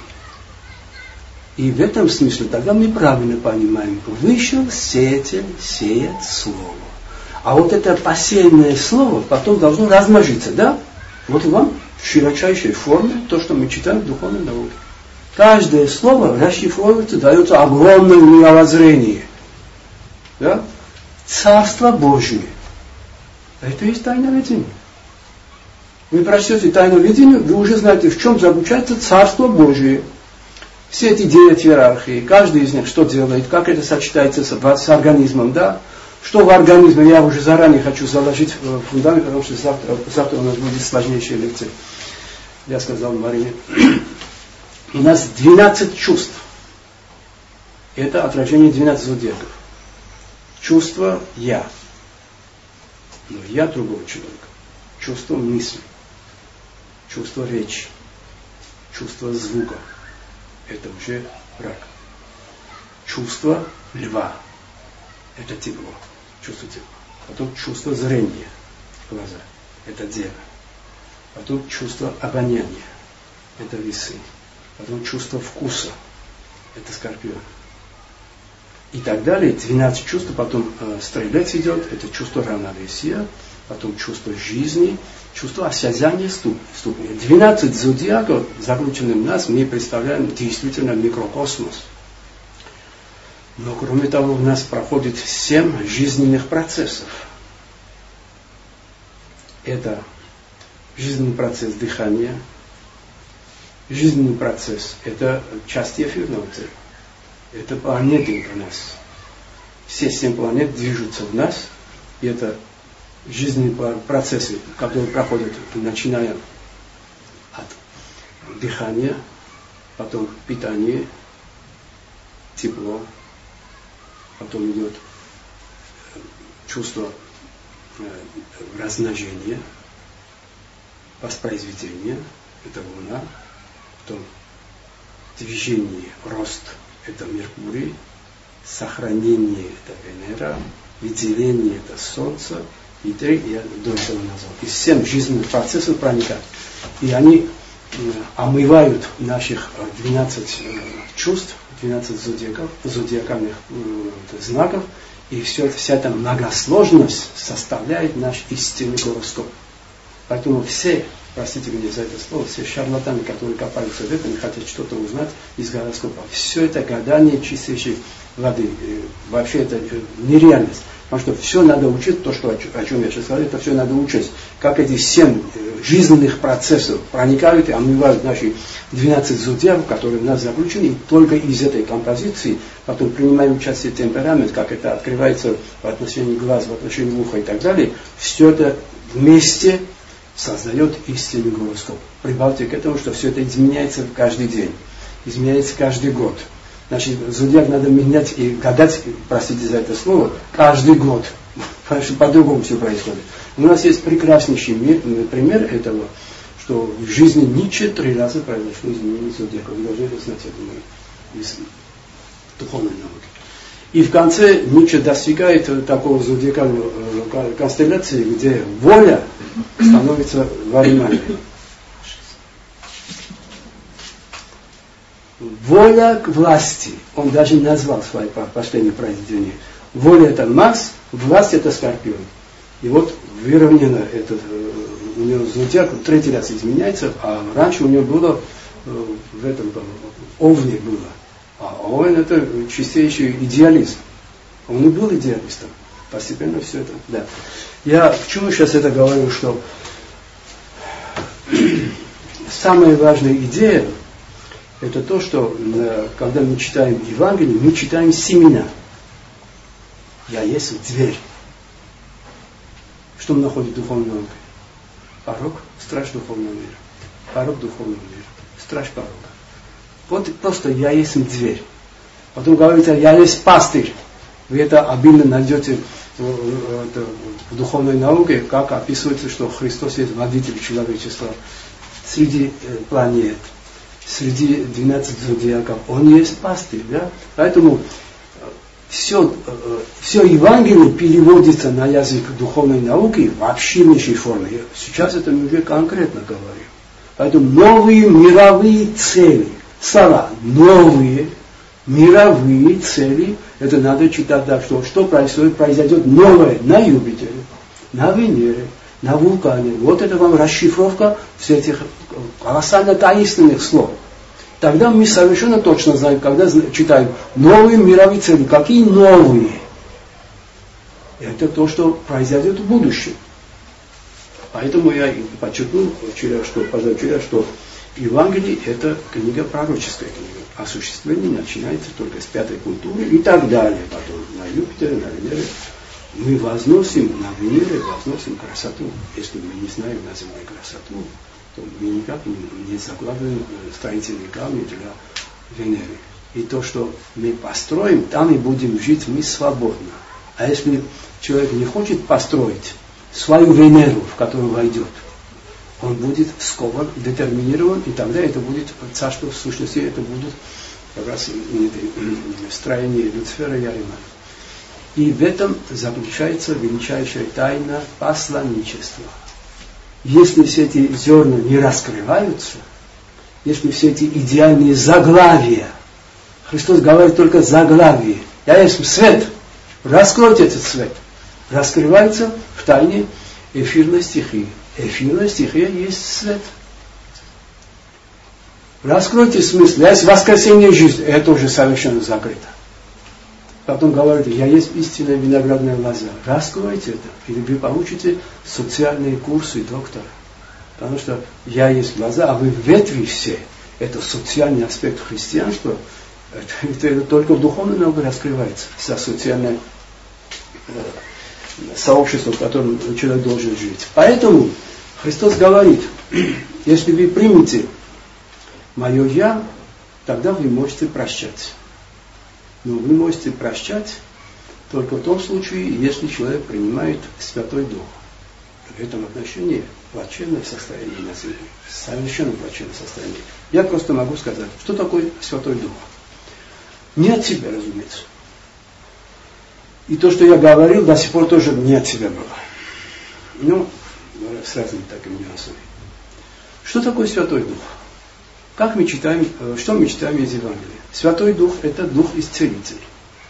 И в этом смысле тогда мы правильно понимаем, вышел сеятель сеять слово. А вот это посеянное слово потом должно размножиться, да? Вот вам в широчайшей форме то, что мы читаем в духовной науке. Каждое слово расшифровывается, дается огромное мировоззрение. Да? Царство Божие. Это и есть тайна видения. Вы прочтете тайну видения, вы уже знаете, в чем заключается Царство Божие. Все эти 9 иерархий, каждый из них что делает, как это сочетается с организмом, да? Что в организме, я уже заранее хочу заложить в фундамент, потому что завтра у нас будет сложнейшая лекция. Я сказал Марине. У нас 12 чувств. Это отражение 12 зодиаков. Чувство «я». Но я другого человека. Чувство мысли. Чувство речи. Чувство звука. Это уже рак. Чувство льва. Это тепло. Чувство тепла. Потом чувство зрения. Глаза. Это дева. Потом чувство обоняния. Это весы. Потом чувство вкуса. Это скорпион. И так далее. 12 чувств. Потом стрелец идет. Это чувство равновесия. Потом чувство жизни. Чувство осязания ступня. 12 зодиаков, заключены в нас, мы представляем действительно микрокосмос. Но кроме того, у нас проходит 7 жизненных процессов. Это жизненный процесс дыхания. Жизненный процесс – это часть эфирного тела. Это планеты у нас. Все 7 планет движутся в нас. И это жизненные процессы, которые проходят, начиная от дыхания, потом питание, тепло, потом идет чувство размножения, воспроизведения, это Луна, потом движение, рост, это Меркурий, сохранение, это Венера, выделение, это Солнце, и 3, я до этого назвал. Из 7 жизненных процессов проникают. И они омывают наших 12 чувств, 12 зодиакальных знаков, и вся эта многосложность составляет наш истинный гороскоп. Поэтому все, простите меня за это слово, все шарлатаны, которые копаются в этом и хотят что-то узнать из гороскопа, все это гадание чистейшей воды. Вообще это нереальность. Потому что все надо учить, то, что, о чем я сейчас сказал, это все надо учить. Как эти 7 жизненных процессов проникают и омывают наши 12 зодиаков, которые в нас заключены, и только из этой композиции потом принимаем участие темперамент, как это открывается в отношении глаз, в отношении уха и так далее. Все это вместе создает истинный гороскоп. Прибавьте к этому, что все это изменяется каждый день, изменяется каждый год. Значит, зодиак надо менять и гадать, простите за это слово, каждый год. Потому что по-другому все происходит. У нас есть прекраснейший пример этого, что в жизни Ницше 3 раза произошло изменение зодиака. Вы должны это знать, я думаю, из духовной науки. И в конце Ницше достигает такого зодиакального констелляции, где воля становится вариманией. Воля к власти. Он даже назвал свое последнее произведение. Воля это Марс, власть это Скорпион. И вот выровнено этот, у него зодиак 3 раз изменяется, а раньше у него было в этом Овне было. А Овен это чистейший идеализм. Он и был идеалистом. Постепенно все это. Да. Я к чему сейчас это говорю, что самая важная идея это то, что когда мы читаем Евангелие, мы читаем семена. Я есть дверь. Что мы находим в духовной науке? Порог – страж духовного мира. Порог духовного мира. Страж порога. Вот просто я есть дверь. Потом говорится, я есть пастырь. Вы это обильно найдете в духовной науке, как описывается, что Христос есть водитель человечества среди планет, среди 12 зодиаков. Он есть пастырь. Да? Поэтому все Евангелие переводится на язык духовной науки в обширнейшей форме. Сейчас это мы уже конкретно говорим. Поэтому новые мировые цели. Слова новые мировые цели. Это надо читать так, что происходит, произойдет новое на Юпитере, на Венере, на вулкане. Вот это вам расшифровка всех этих колоссально таинственных слов. Тогда мы совершенно точно знаем, когда читаем новые мировые цели. Какие новые? Это то, что произойдет в будущем. Поэтому я подчеркнул позавчера, что Евангелие – это книга пророческая книга. Осуществление начинается только с пятой культуры и так далее. Потом на Юпитере, на Венере. Мы возносим на Венере, возносим красоту. Если мы не знаем на Земле красоту, то мы никак не закладываем строительные камни для Венеры. И то, что мы построим, там и будем жить мы свободно. А если человек не хочет построить свою Венеру, в которую войдет, он будет скован, детерминирован, и тогда это будет царство, в сущности, это будут как раз строение Люцифера и Аримана. И в этом заключается величайшая тайна посланничества. Если все эти зерна не раскрываются, если все эти идеальные заглавия, Христос говорит только заглавие, я есть свет, раскройте этот свет, раскрывается в тайне эфирной стихии. Эфирная стихия есть свет. Раскройте смысл. Я есть воскресение жизни. Это уже совершенно закрыто. Потом говорит, я есть истинная виноградная лоза. Раскройте это, и вы получите социальные курсы доктора. Потому что я есть лоза, а вы ветви все. Это социальный аспект христианства. Это только в духовной науке раскрывается. Вся социальная сообщество, в котором человек должен жить. Поэтому Христос говорит, если вы примете мое «Я», тогда вы можете прощать. Но вы можете прощать только в том случае, если человек принимает Святой Дух. В этом отношении плачевное состояние на земле. Совершенно плачевное состояние. Я просто могу сказать, что такое Святой Дух. Не от себя, разумеется. И то, что я говорил, до сих пор тоже не от себя было. Ну, с разными такими нюансами. Что такое Святой Дух? Как мы читаем, что мы читаем из Евангелия? Святой Дух – это Дух исцелитель.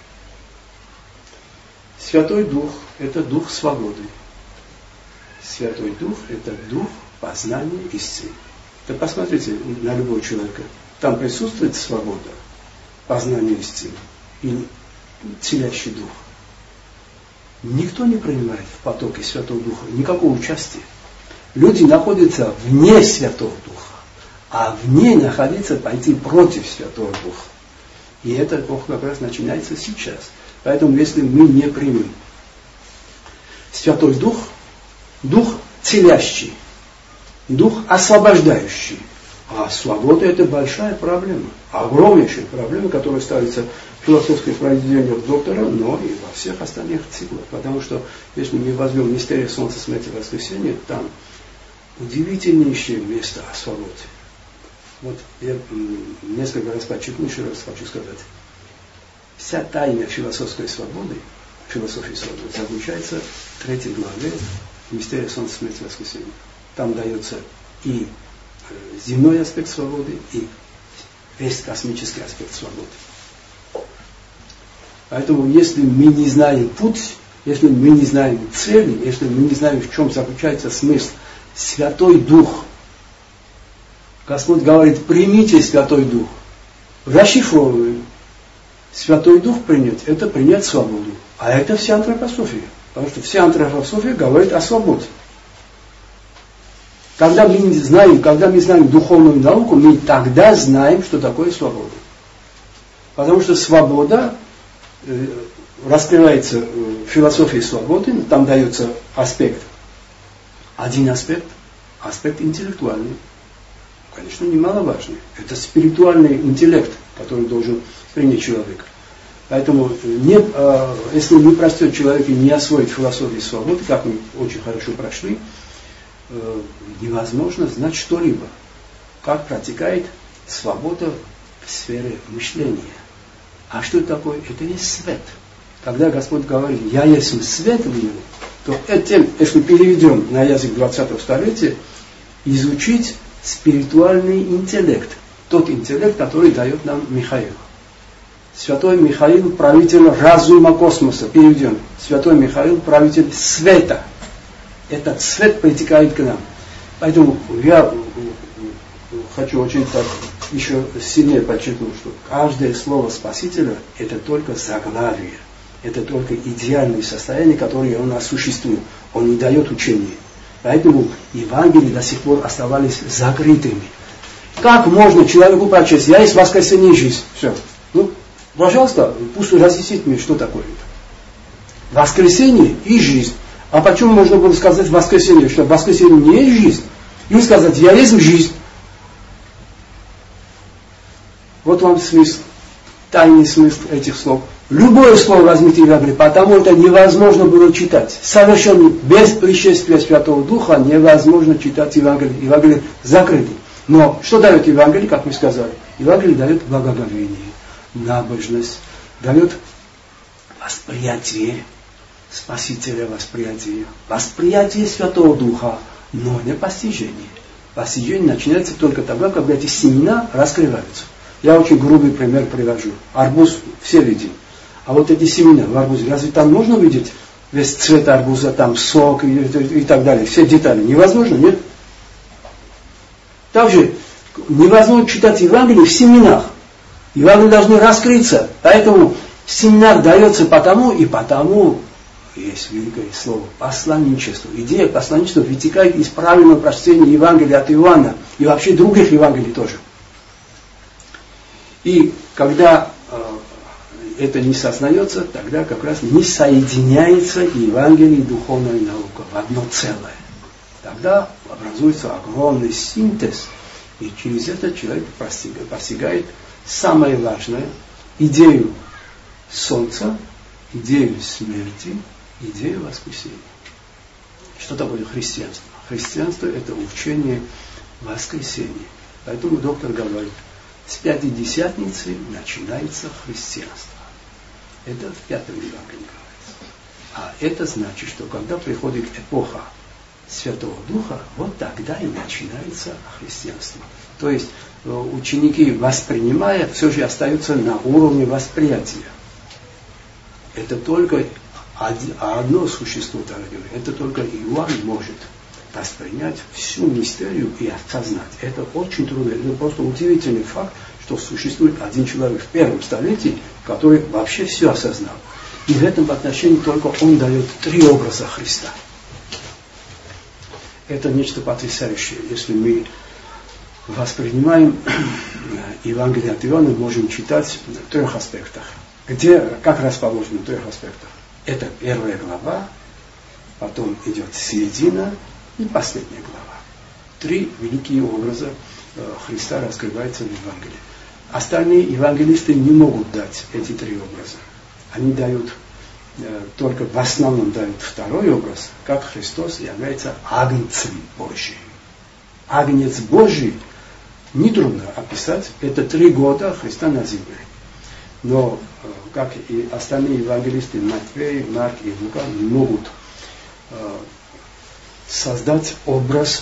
Святой Дух – это Дух свободы. Святой Дух – это Дух познания истины. Да посмотрите на любого человека. Там присутствует свобода, познание истины и целящий Дух. Никто не принимает в потоке Святого Духа никакого участия. Люди находятся вне Святого Духа, а вне находиться пойти против Святого Духа. И это как раз начинается сейчас. Поэтому если мы не примем Святой Дух, Дух целящий, Дух освобождающий, а свобода – это большая проблема, огромнейшая проблема, которая ставится в философских произведениях доктора, но и во всех остальных циклах. Потому что, если мы возьмем мистерию Солнца, смерти, воскресения, там удивительнейшее место о свободе. Вот я несколько раз подчеркну, еще раз хочу сказать. Вся тайна философской свободы, философии свободы, заключается в 3 главе мистерия Солнца, смерти, воскресения. Там дается и земной аспект свободы, и весь космический аспект свободы. Поэтому, если мы не знаем путь, если мы не знаем цели, если мы не знаем, в чем заключается смысл, Святой Дух, Господь говорит, примите Святой Дух. Расшифровываем. Святой Дух принять, это принять свободу. А это вся антропософия. Потому что вся антропософия говорит о свободе. Когда мы знаем духовную науку, мы тогда знаем, что такое свобода. Потому что свобода раскрывается в философии свободы, там дается аспект. Один аспект аспект интеллектуальный, конечно, немаловажный. Это спиритуальный интеллект, который должен принять человек. Поэтому, если не простет человек и не освоит философию свободы, как мы очень хорошо прошли, невозможно знать что-либо. Как протекает свобода в сфере мышления. А что это такое? Это есть свет. Когда Господь говорит, я есть свет в мире, то этим, если переведем на язык 20-го столетия, изучить спиритуальный интеллект. Тот интеллект, который дает нам Михаил. Святой Михаил, правитель разума космоса, переведем. Святой Михаил, правитель света. Этот свет притекает к нам. Поэтому я хочу очень так еще сильнее подчеркнуть, что каждое слово Спасителя – это только заглавие. Это только идеальное состояние, которое он осуществил. Он не дает учения. Поэтому Евангелия до сих пор оставались закрытыми. Как можно человеку прочесть? Я есть воскресение и жизнь. Все. Ну, пожалуйста, пусть разъяснит мне, что такое это. Воскресение и жизнь. А почему можно было сказать воскресение? Что воскресение не есть жизнь? Или сказать, я есть жизнь. Вот вам смысл, тайный смысл этих слов. Любое слово возьмите в Евангелии, потому это невозможно было читать. Совершенно без пришествия Святого Духа невозможно читать Евангелие. Евангелие закрыто. Но что дает Евангелие, как мы сказали? Евангелие дает благоговение, набожность, дает восприятие Спасителя, восприятие Святого Духа, но не постижение. Постижение начинается только тогда, когда эти семена раскрываются. Я очень грубый пример привожу. Арбуз все видим. А вот эти семена в арбузе, разве там можно видеть весь цвет арбуза, там сок и так далее, все детали? Невозможно, нет? Также невозможно читать Евангелие в семенах. Евангелие должны раскрыться. Поэтому в семенах дается потому, есть великое слово, посланничество. Идея посланничества вытекает из правильного прочтения Евангелия от Иоанна и вообще других Евангелий тоже. И когда это не сознается, тогда как раз не соединяется Евангелие и духовная наука в одно целое. Тогда образуется огромный синтез, и через это человек постигает самое важное – идею солнца, идею смерти, идею воскресения. Что такое христианство? Христианство – это учение воскресения. Поэтому доктор говорит, с Пятидесятницы начинается христианство. Это в Пятом Евангелии говорится. А это значит, что когда приходит эпоха Святого Духа, вот тогда и начинается христианство. То есть ученики, воспринимая, все же остаются на уровне восприятия. Это только одно существо, это только Иоанн может воспринять всю мистерию и осознать. Это очень трудно. Это просто удивительный факт, что существует один человек в первом столетии, который вообще все осознал. И в этом отношении только он дает 3 образа Христа. Это нечто потрясающее. Если мы воспринимаем Евангелие от Иоанна, можем читать в 3 аспектах. Как расположено в 3 аспектах? Это 1 глава, потом идет середина и последняя глава. 3 великие образа Христа раскрываются в Евангелии. Остальные евангелисты не могут дать эти 3 образа. Они дают, только в основном дают 2 образ, как Христос является Агнцем Божьим. Агнец Божий нетрудно описать. Это 3 года Христа на земле. Но, как и остальные евангелисты, Матфей, Марк и Лука, не могут создать образ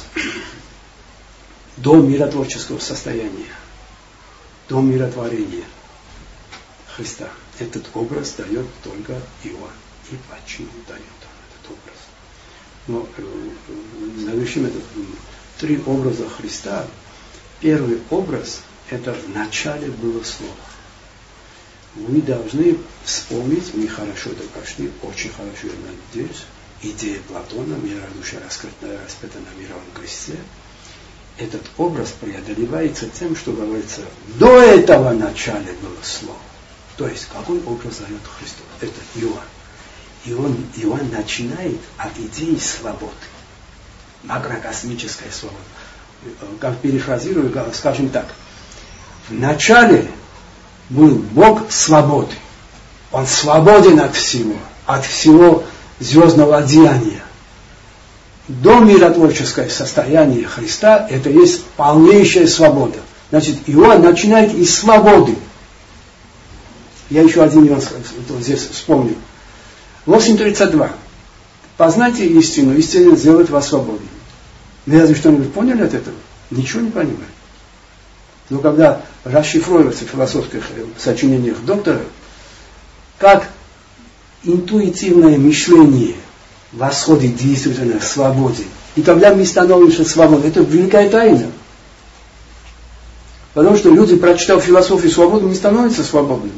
до миротворческого состояния, до миротворения Христа. Этот образ дает только Иоанн. И почему дает он этот образ? Но завершим это. 3 образа Христа. Первый образ – это в начале было Слово. Вы должны вспомнить, мы хорошо это прошли, очень хорошо, я надеюсь, идея Платона, мира душа распята на мировом кресте. Этот образ преодолевается тем, что говорится, до этого начале было Слово. То есть, какой образ дает Христос? Это Иоанн. Иоанн начинает от идеи свободы. макрокосмическая свобода. Как перефразирую, скажем так. Вначале был Бог свободы. Он свободен от всего звездного одеяния. До миротворческого состояния Христа это есть полнейшая свобода. Значит, Иоанн начинает из свободы. Я еще один нюанс здесь вспомню. 8.32. Познайте истину, истина сделает вас свободным. Вы разве что-нибудь поняли от этого? Ничего не понимаю. Но когда расшифровывается в философских сочинениях доктора, как интуитивное мышление восходит действительно к свободе, и когда мы становимся свободны, это великая тайна. Потому что люди, прочитав философию свободы, не становятся свободными.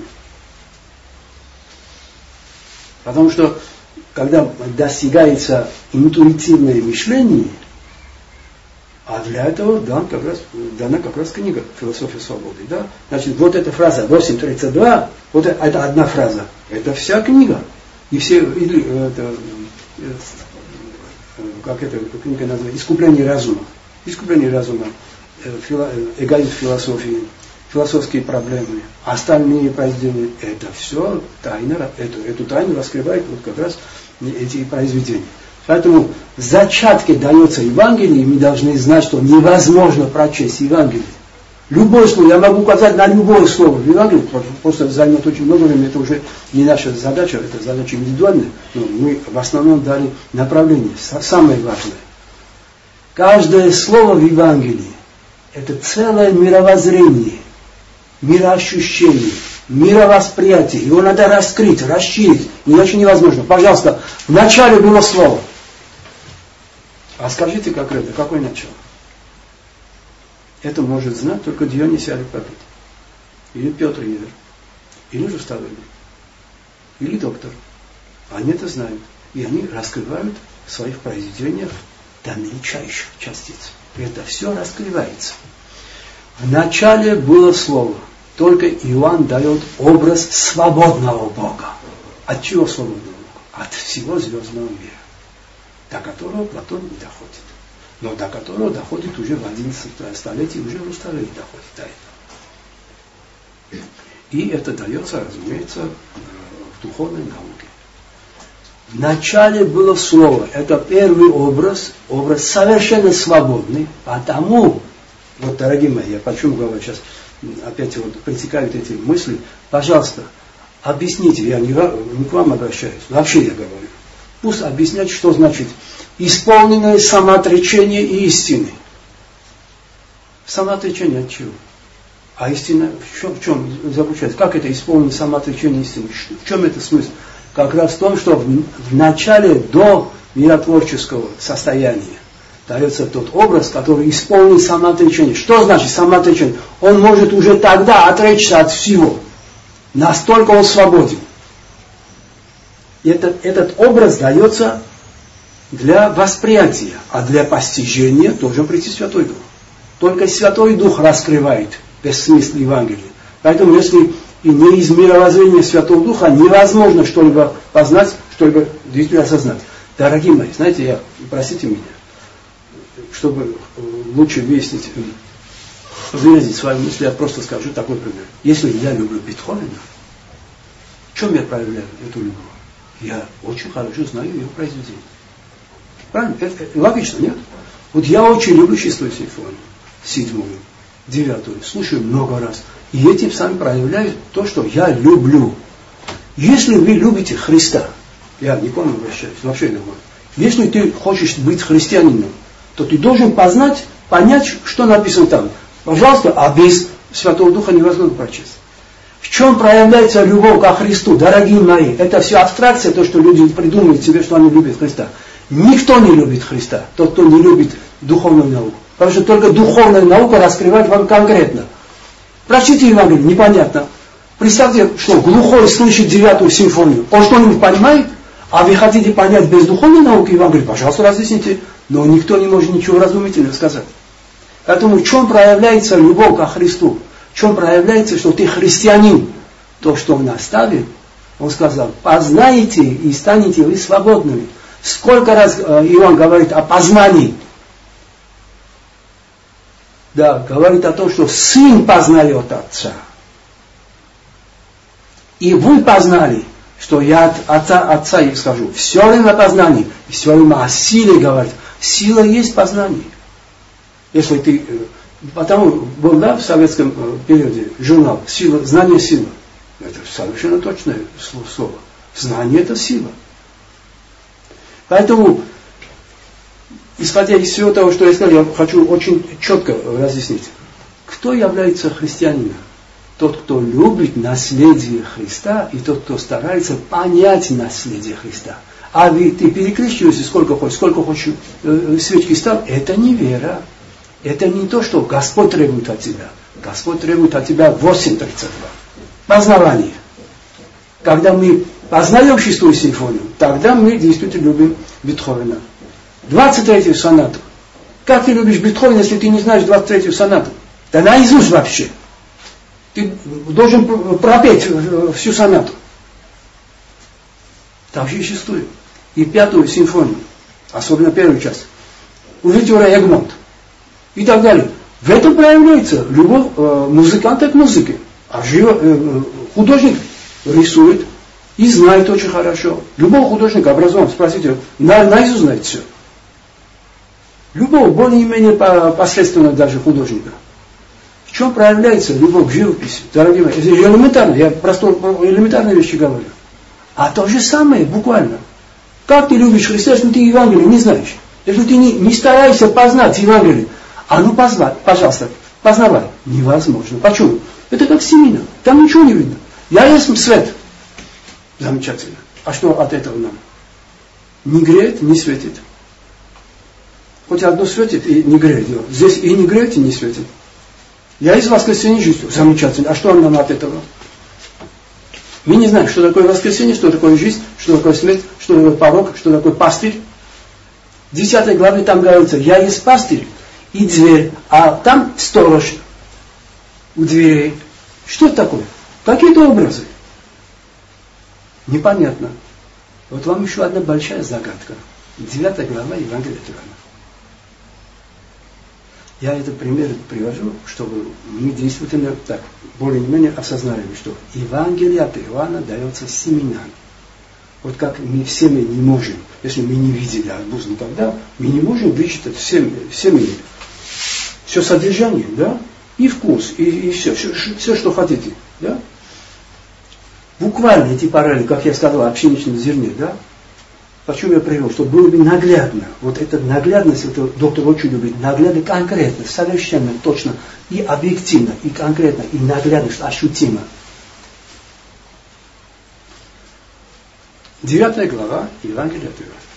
Потому что, когда достигается интуитивное мышление, а для этого дана как раз книга «Философия свободы». Да? Значит, вот эта фраза 8.32, вот это одна фраза, это вся книга. И все, как эта книга называется, «Искупление разума». «Искупление разума», эгоизм философии, философские проблемы, остальные произведения, это все тайна, эту тайну раскрывает вот как раз эти произведения. Поэтому в зачатке дается Евангелие, и мы должны знать, что невозможно прочесть Евангелие. Любое слово, я могу указать на любое слово в Евангелии, просто займет очень много времени, это уже не наша задача, это задача индивидуальная, но мы в основном дали направление, самое важное. Каждое слово в Евангелии – это целое мировоззрение, мироощущение, мировосприятие. Его надо раскрыть, расширить, иначе невозможно. Пожалуйста, в начале было слово. А скажите, как это, какое начало? Это может знать только Дионисий Ареопагит, или Петр Евер, или Руставели, или доктор. Они это знают, и они раскрывают в своих произведениях до мельчайших частиц. И это все раскрывается. В начале было слово, только Иоанн дает образ свободного Бога. От чего свободного Бога? От всего звездного мира, до которого Платон не доходит. Но до которого доходит уже в 11 столетии, уже Руставели доходит до этого. И это дается, разумеется, в духовной науке. В начале было слово, это первый образ совершенно свободный, потому, вот, дорогие мои, я почему говорю сейчас, опять вот притекают эти мысли, пожалуйста, объясните, я не к вам обращаюсь, вообще я говорю, пусть объяснят, что значит исполненное самоотречение и истины. Самоотречение от чего? А истина в чем заключается? Как это исполненное самоотречение и истины? В чем это смысл? Как раз в том, что в начале до миротворческого состояния дается тот образ, который исполнил самоотречение. Что значит самоотречение? Он может уже тогда отречься от всего. Настолько он свободен. Этот образ дается для восприятия, а для постижения должен прийти Святой Дух. Только Святой Дух раскрывает бессмысл Евангелия. Поэтому если и не из мировоззрения Святого Духа невозможно что-либо познать, что-либо действительно осознать. Дорогие мои, знаете, простите меня, чтобы лучше выразить свою мысль, я просто скажу такой пример. Если я люблю Бетховена, в чем я проявляю эту любовь? Я очень хорошо знаю его произведение. Правильно? Это логично, нет? Вот я очень люблю 6-ю симфонию, 7-ю, 9-ю, слушаю много раз. И этим сами проявляют то, что я люблю. Если вы любите Христа, я ни к вам не обращаюсь, вообще не говорю. Если ты хочешь быть христианином, то ты должен понять, что написано там. Пожалуйста, а без Святого Духа невозможно прочесть. В чем проявляется любовь ко Христу, дорогие мои? Это все абстракция, то, что люди придумывают себе, что они любят Христа. Никто не любит Христа, тот, кто не любит духовную науку. Потому что только духовная наука раскрывает вам конкретно. Прочтите Евангелие, непонятно. Представьте, что глухой слышит 9-ю симфонию. Он что-нибудь понимает? А вы хотите понять без духовной науки Евангелие? Пожалуйста, разъясните. Но никто не может ничего разумительного сказать. Поэтому в чем проявляется любовь ко Христу? В чем проявляется, что ты христианин? То, что он оставил, он сказал, познаете и станете вы свободными. Сколько раз Иоанн говорит о познании? да, говорит о том, что Сын познает Отца. И вы познали, что я от Отца и скажу. Все время о познании, все время о силе говорит. Сила есть познание. Если ты... Потому был, да, в советском периоде журнал «Сила, знание, сила». Это совершенно точное слово. Знание – это сила. Поэтому, исходя из всего того, что я сказал, я хочу очень четко разъяснить. Кто является христианином? Тот, кто любит наследие Христа, и тот, кто старается понять наследие Христа. А ты перекрещиваешься сколько хочешь свечки стал, это не вера. Это не то, что Господь требует от тебя. Господь требует от тебя 8:32. Познавание. Когда мы познаем 6-ю симфонию, тогда мы действительно любим Бетховена. 23-ю сонату. Как ты любишь Бетховена, если ты не знаешь 23-ю сонату? Да наизусть вообще. Ты должен пропеть всю сонату. Также и 6-ю. И 5-ю симфонию. Особенно первую часть. Увертюра Эгмонт. И так далее. В этом проявляется любовь музыканта к музыке. А художник рисует и знает очень хорошо. Любого художника образован, спросите, наизусть знает все. Любого, более-менее посредственно даже художника. В чем проявляется любовь к живописи? Дорогие мои, это элементарно, я просто элементарные вещи говорю. А то же самое, буквально. Как ты любишь Христа, если ты Евангелие не знаешь? Если ты не стараешься познать Евангелие, а ну пожалуйста, познавай. Невозможно. Почему? Это как семена. Там ничего не видно. Я есть свет. Замечательно. А что от этого нам? Не греет, не светит. Хоть одно светит и не греет. Здесь и не греет, и не светит. Я из воскресенья жизнь. Замечательно. А что нам от этого? Мы не знаем, что такое воскресенье, что такое жизнь, что такое смерть, что такое порок, что такое пастырь. В 10 главе там говорится, я есть пастырь и дверь, а там сторож у дверей. Что это такое? Какие-то образы. Непонятно. Вот вам еще одна большая загадка. 9 глава Евангелия от Иоанна. Я этот пример привожу, чтобы мы действительно так более-менее осознали, что Евангелие от Иоанна дается семенами. Вот как мы всеми не можем, если мы не видели арбуз никогда, мы не можем вычитать всеми все содержание, да, и вкус, и все, что хотите, да. Буквально эти параллели, как я сказал, о пшеничном зерне, да. Почему я привел? Чтобы было бы наглядно. Вот эта наглядность, это доктор очень любит. Наглядно, конкретно, совершенно точно, и объективно, и конкретно, и наглядно, ощутимо. 9 глава Евангелия от Иоанна.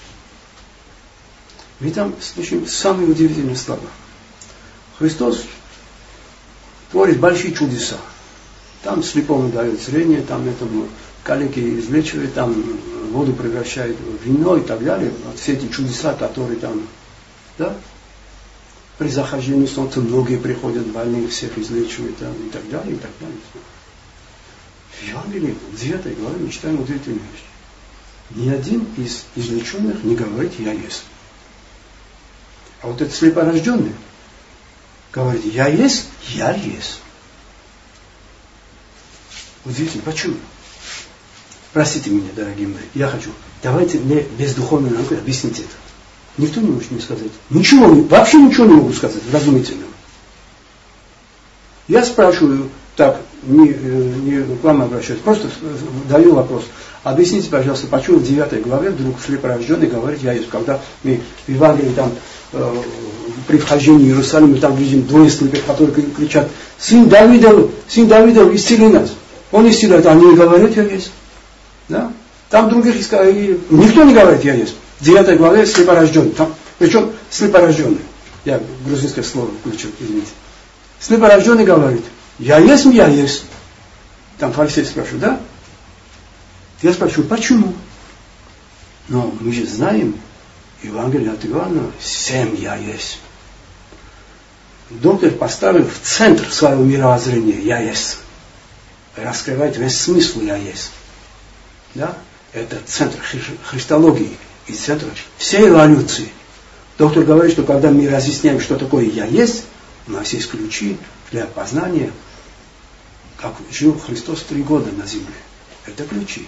Мы там слышим самые удивительные слова. Христос творит большие чудеса. Там слепому дает зрение, там этому калеки излечивает, там воду превращает в вино и так далее. Вот все эти чудеса, которые там, да? При захождении солнца многие приходят, больных всех излечивают, там, и так далее, и так далее. В Евангелии, в 9 главе мы читаем удивительную вещь. Ни один из излеченных не говорит «я есть». А вот этот слепорожденный говорит «я есть, я есть». Удивительно, почему? Простите меня, дорогие мои, я хочу. Давайте мне без духовной науки объяснить это. Никто не может мне сказать. Вообще ничего не могу сказать вразумительного. Я спрашиваю, так, не к вам обращаюсь, просто даю вопрос. Объясните, пожалуйста, почему в 9 главе вдруг слепорожденный говорит «я есть», когда мы в Евангелии там при вхождении в Иерусалим, мы там видим двое слепых, которые кричат сын Давидов, исцели нас». Он исцеляет, они говорят «я есть». Да? Там других никто не говорит «я есть». В 9 главе слепорожденный. Причем слепорожденный. Я грузинское слово включил, извините. Слепорожденный говорит «я есть». Там фарисей спрашивает, да? Я спрашиваю, почему? Но мы же знаем, Евангелие от Иоанна 7 «я есть». Доктор поставил в центр своего мировоззрения «я есть». Раскрывает весь смысл «я есть». Да? Это центр христологии и центр всей эволюции. Доктор говорит, что когда мы разъясняем, что такое «я есть», У нас есть ключи для познания, как жил Христос 3 года на земле. Это ключи.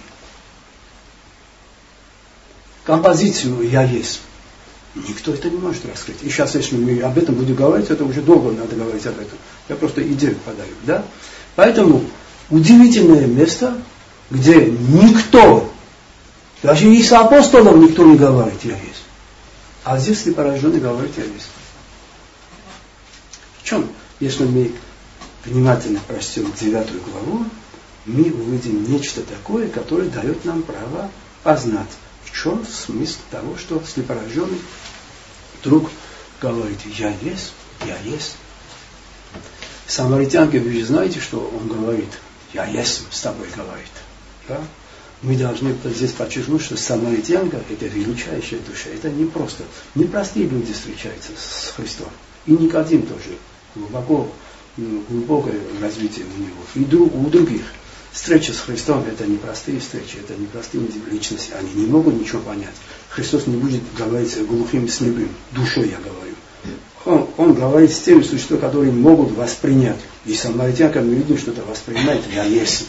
Композицию «Я есть». Никто это не может раскрыть. И сейчас, если мы об этом будем говорить, это уже долго надо говорить об этом. Я просто идею подаю. Да? Поэтому удивительное место, где никто, даже из апостолов никто не говорит «Я есть». А здесь слепорожденный говорит «Я есть». В чем? Если мы внимательно прочтем 9 главу, мы увидим нечто такое, которое дает нам право познать, в чем смысл того, что слепорожденный вдруг говорит «Я есть, я есть». Самаритянке, вы же знаете, что он говорит «Я есть с тобой», говорит. Да? Мы должны здесь подчеркнуть, что самаритянка – это величайшая душа. Это не просто. Непростые люди встречаются с Христом. И Никодим тоже. Глубокое развитие у него. И у других. Встреча с Христом – это непростые встречи, это непростые личности. Они не могут ничего понять. Христос не будет говорить глухим и слепым. Душой я говорю. Он говорит с теми существами, которые могут воспринять. И самаритянка, мы видим, что это воспринимает «Я есть».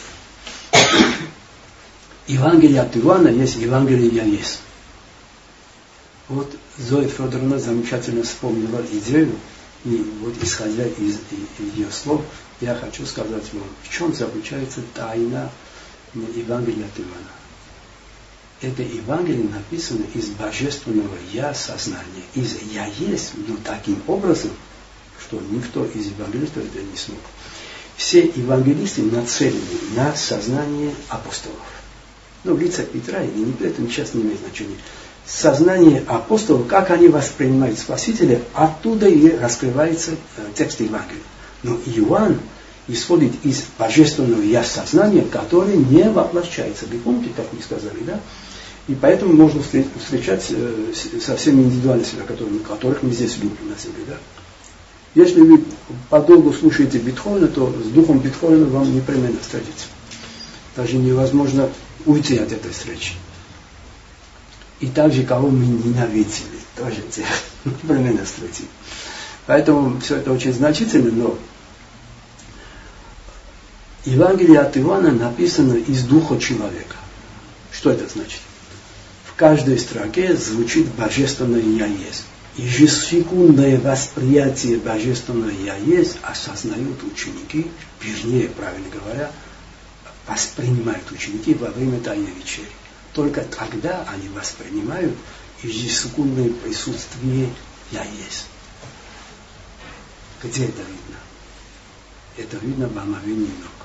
Евангелие от Иоанна есть Евангелие «Я есть». Вот Зоя Федоровна замечательно вспомнила идею, и вот исходя из ее слов, я хочу сказать вам, в чем заключается тайна Евангелия от Иоанна. Это Евангелие написано из божественного «Я» сознания, из «Я есть», но таким образом, что никто из евангелистов это не смог. Все евангелисты нацелены на сознание апостолов. Ну, лица Петра или не Петра, это сейчас не имеет значения. Сознание апостолов, как они воспринимают Спасителя, оттуда и раскрывается текст Евангелия. Но Иоанн исходит из божественного «Я» сознания, которое не воплощается. Вы помните, как мы сказали, да? И поэтому можно встречать совсем индивидуальности, которых мы здесь любим на земле, да? Если вы подолгу слушаете Бетховена, то с духом Бетховена вам непременно встретиться. Даже невозможно уйти от этой встречи. И также, кого мы ненавидели, тоже непременно встретим. Поэтому все это очень значительно, но Евангелие от Иоанна написано из духа человека. Что это значит? В каждой строке звучит божественное «Я есть». Ежесекундное восприятие божественного «Я есть» осознают ученики, вернее, правильно говоря, воспринимают ученики во время Тайной вечери. Только тогда они воспринимают ежесекундное присутствие «Я есть». Где это видно? Это видно в омовении ног.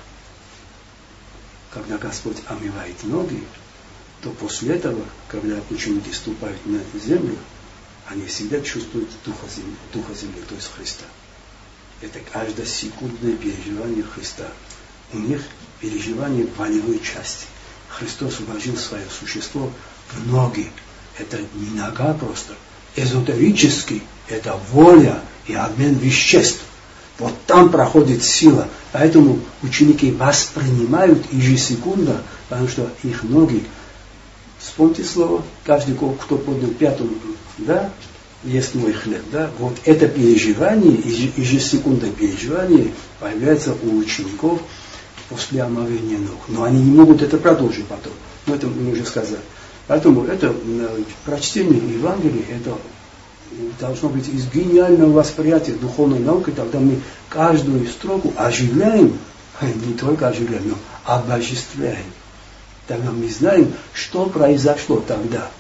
Когда Господь омывает ноги, то после этого, когда ученики ступают на землю, они всегда чувствуют духа земли, то есть Христа. Это каждосекундное переживание Христа. У них переживание волевой части. Христос вложил свое существо в ноги. Это не нога просто. Эзотерически это воля и обмен веществ. Вот там проходит сила. Поэтому ученики воспринимают ежесекундно, потому что их ноги, вспомните слово, каждый, кто поднял пятую, да, ест мой хлеб, да, вот это переживание, ежесекундное переживание появляется у учеников после омовения ног. Но они не могут это продолжить потом. Но это мы уже сказали. Поэтому это прочтение Евангелия, это должно быть из гениального восприятия духовной науки, тогда мы каждую строку оживляем, не только оживляем, но обожествляем. Тогда мы знаем, что произошло тогда.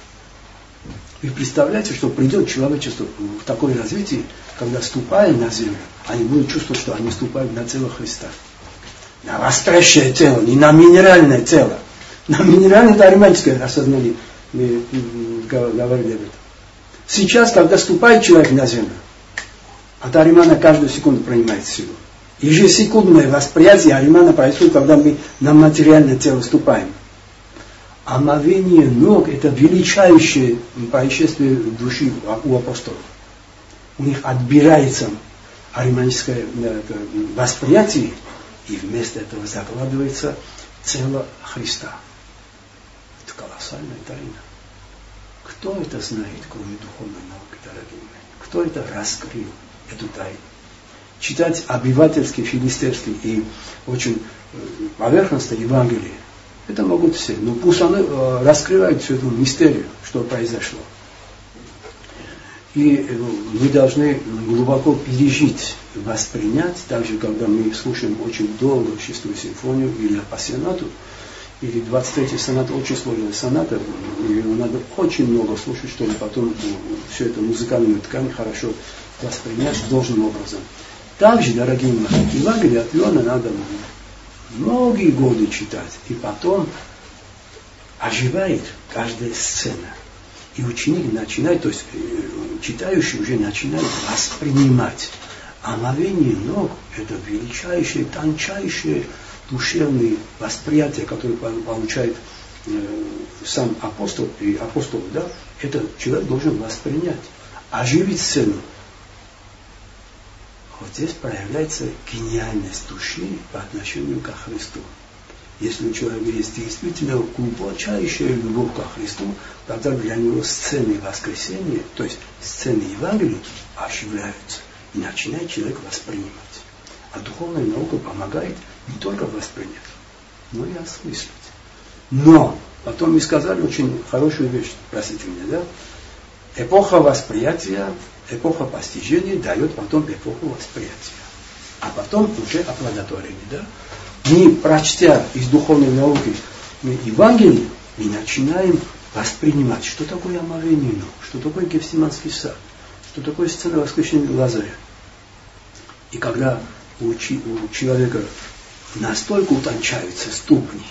Вы представляете, что придет человечество в такое развитие, когда, ступая на землю, они будут чувствовать, что они ступают на тело Христа. На воскресшее тело, не на минеральное тело. На минеральное это ариманское осознание. Мы говорили об этом. Сейчас, когда ступает человек на землю, от аримана каждую секунду принимает силу. Ежесекундное восприятие аримана происходит, когда мы на материальное тело ступаем. Омовение ног – это величайшее происшествие души у апостолов. У них отбирается ариманское восприятие, и вместо этого закладывается тело Христа. Это колоссальная тайна. Кто это знает, кроме духовной науки, дорогие мои? Кто это раскрыл? эту тайну. Читать обывательский, филистерский и очень поверхностное Евангелие, это могут все. Но пусть они раскрывают всю эту мистерию, что произошло. И мы должны глубоко пережить, воспринять, также, когда мы слушаем очень долго 6-ю симфонию или апассионату, или 23-й соната, очень сложная соната, ее надо очень много слушать, чтобы потом все это музыкальную ткань хорошо воспринять должным образом. Также, дорогие мои, Евангелие от Иоанна надо многие годы читать, и потом оживает каждая сцена. И ученик начинает, то есть читающий уже начинает воспринимать. Омовение ног – это величайшее, тончайшее душевное восприятие, которое получает сам апостол, и апостол, да, это человек должен воспринять, оживить сцену. Вот здесь проявляется гениальность души по отношению ко Христу. Если у человека есть действительно глубочайшая любовь ко Христу, тогда для него сцены воскресения, то есть сцены Евангелия, оживляются. И начинает человек воспринимать. А духовная наука помогает не только воспринять, но и осмыслить. Но потом мы сказали очень хорошую вещь, простите меня, да? Эпоха восприятия, эпоха постижения дает потом эпоху восприятия. А потом уже оплодотворение, да? Мы, прочтя из духовной науки Евангелие, мы начинаем воспринимать, что такое омовение ног, что такое Гефсиманский сад, что такое сцена воскресения Лазаря. И когда у человека настолько утончаются ступни.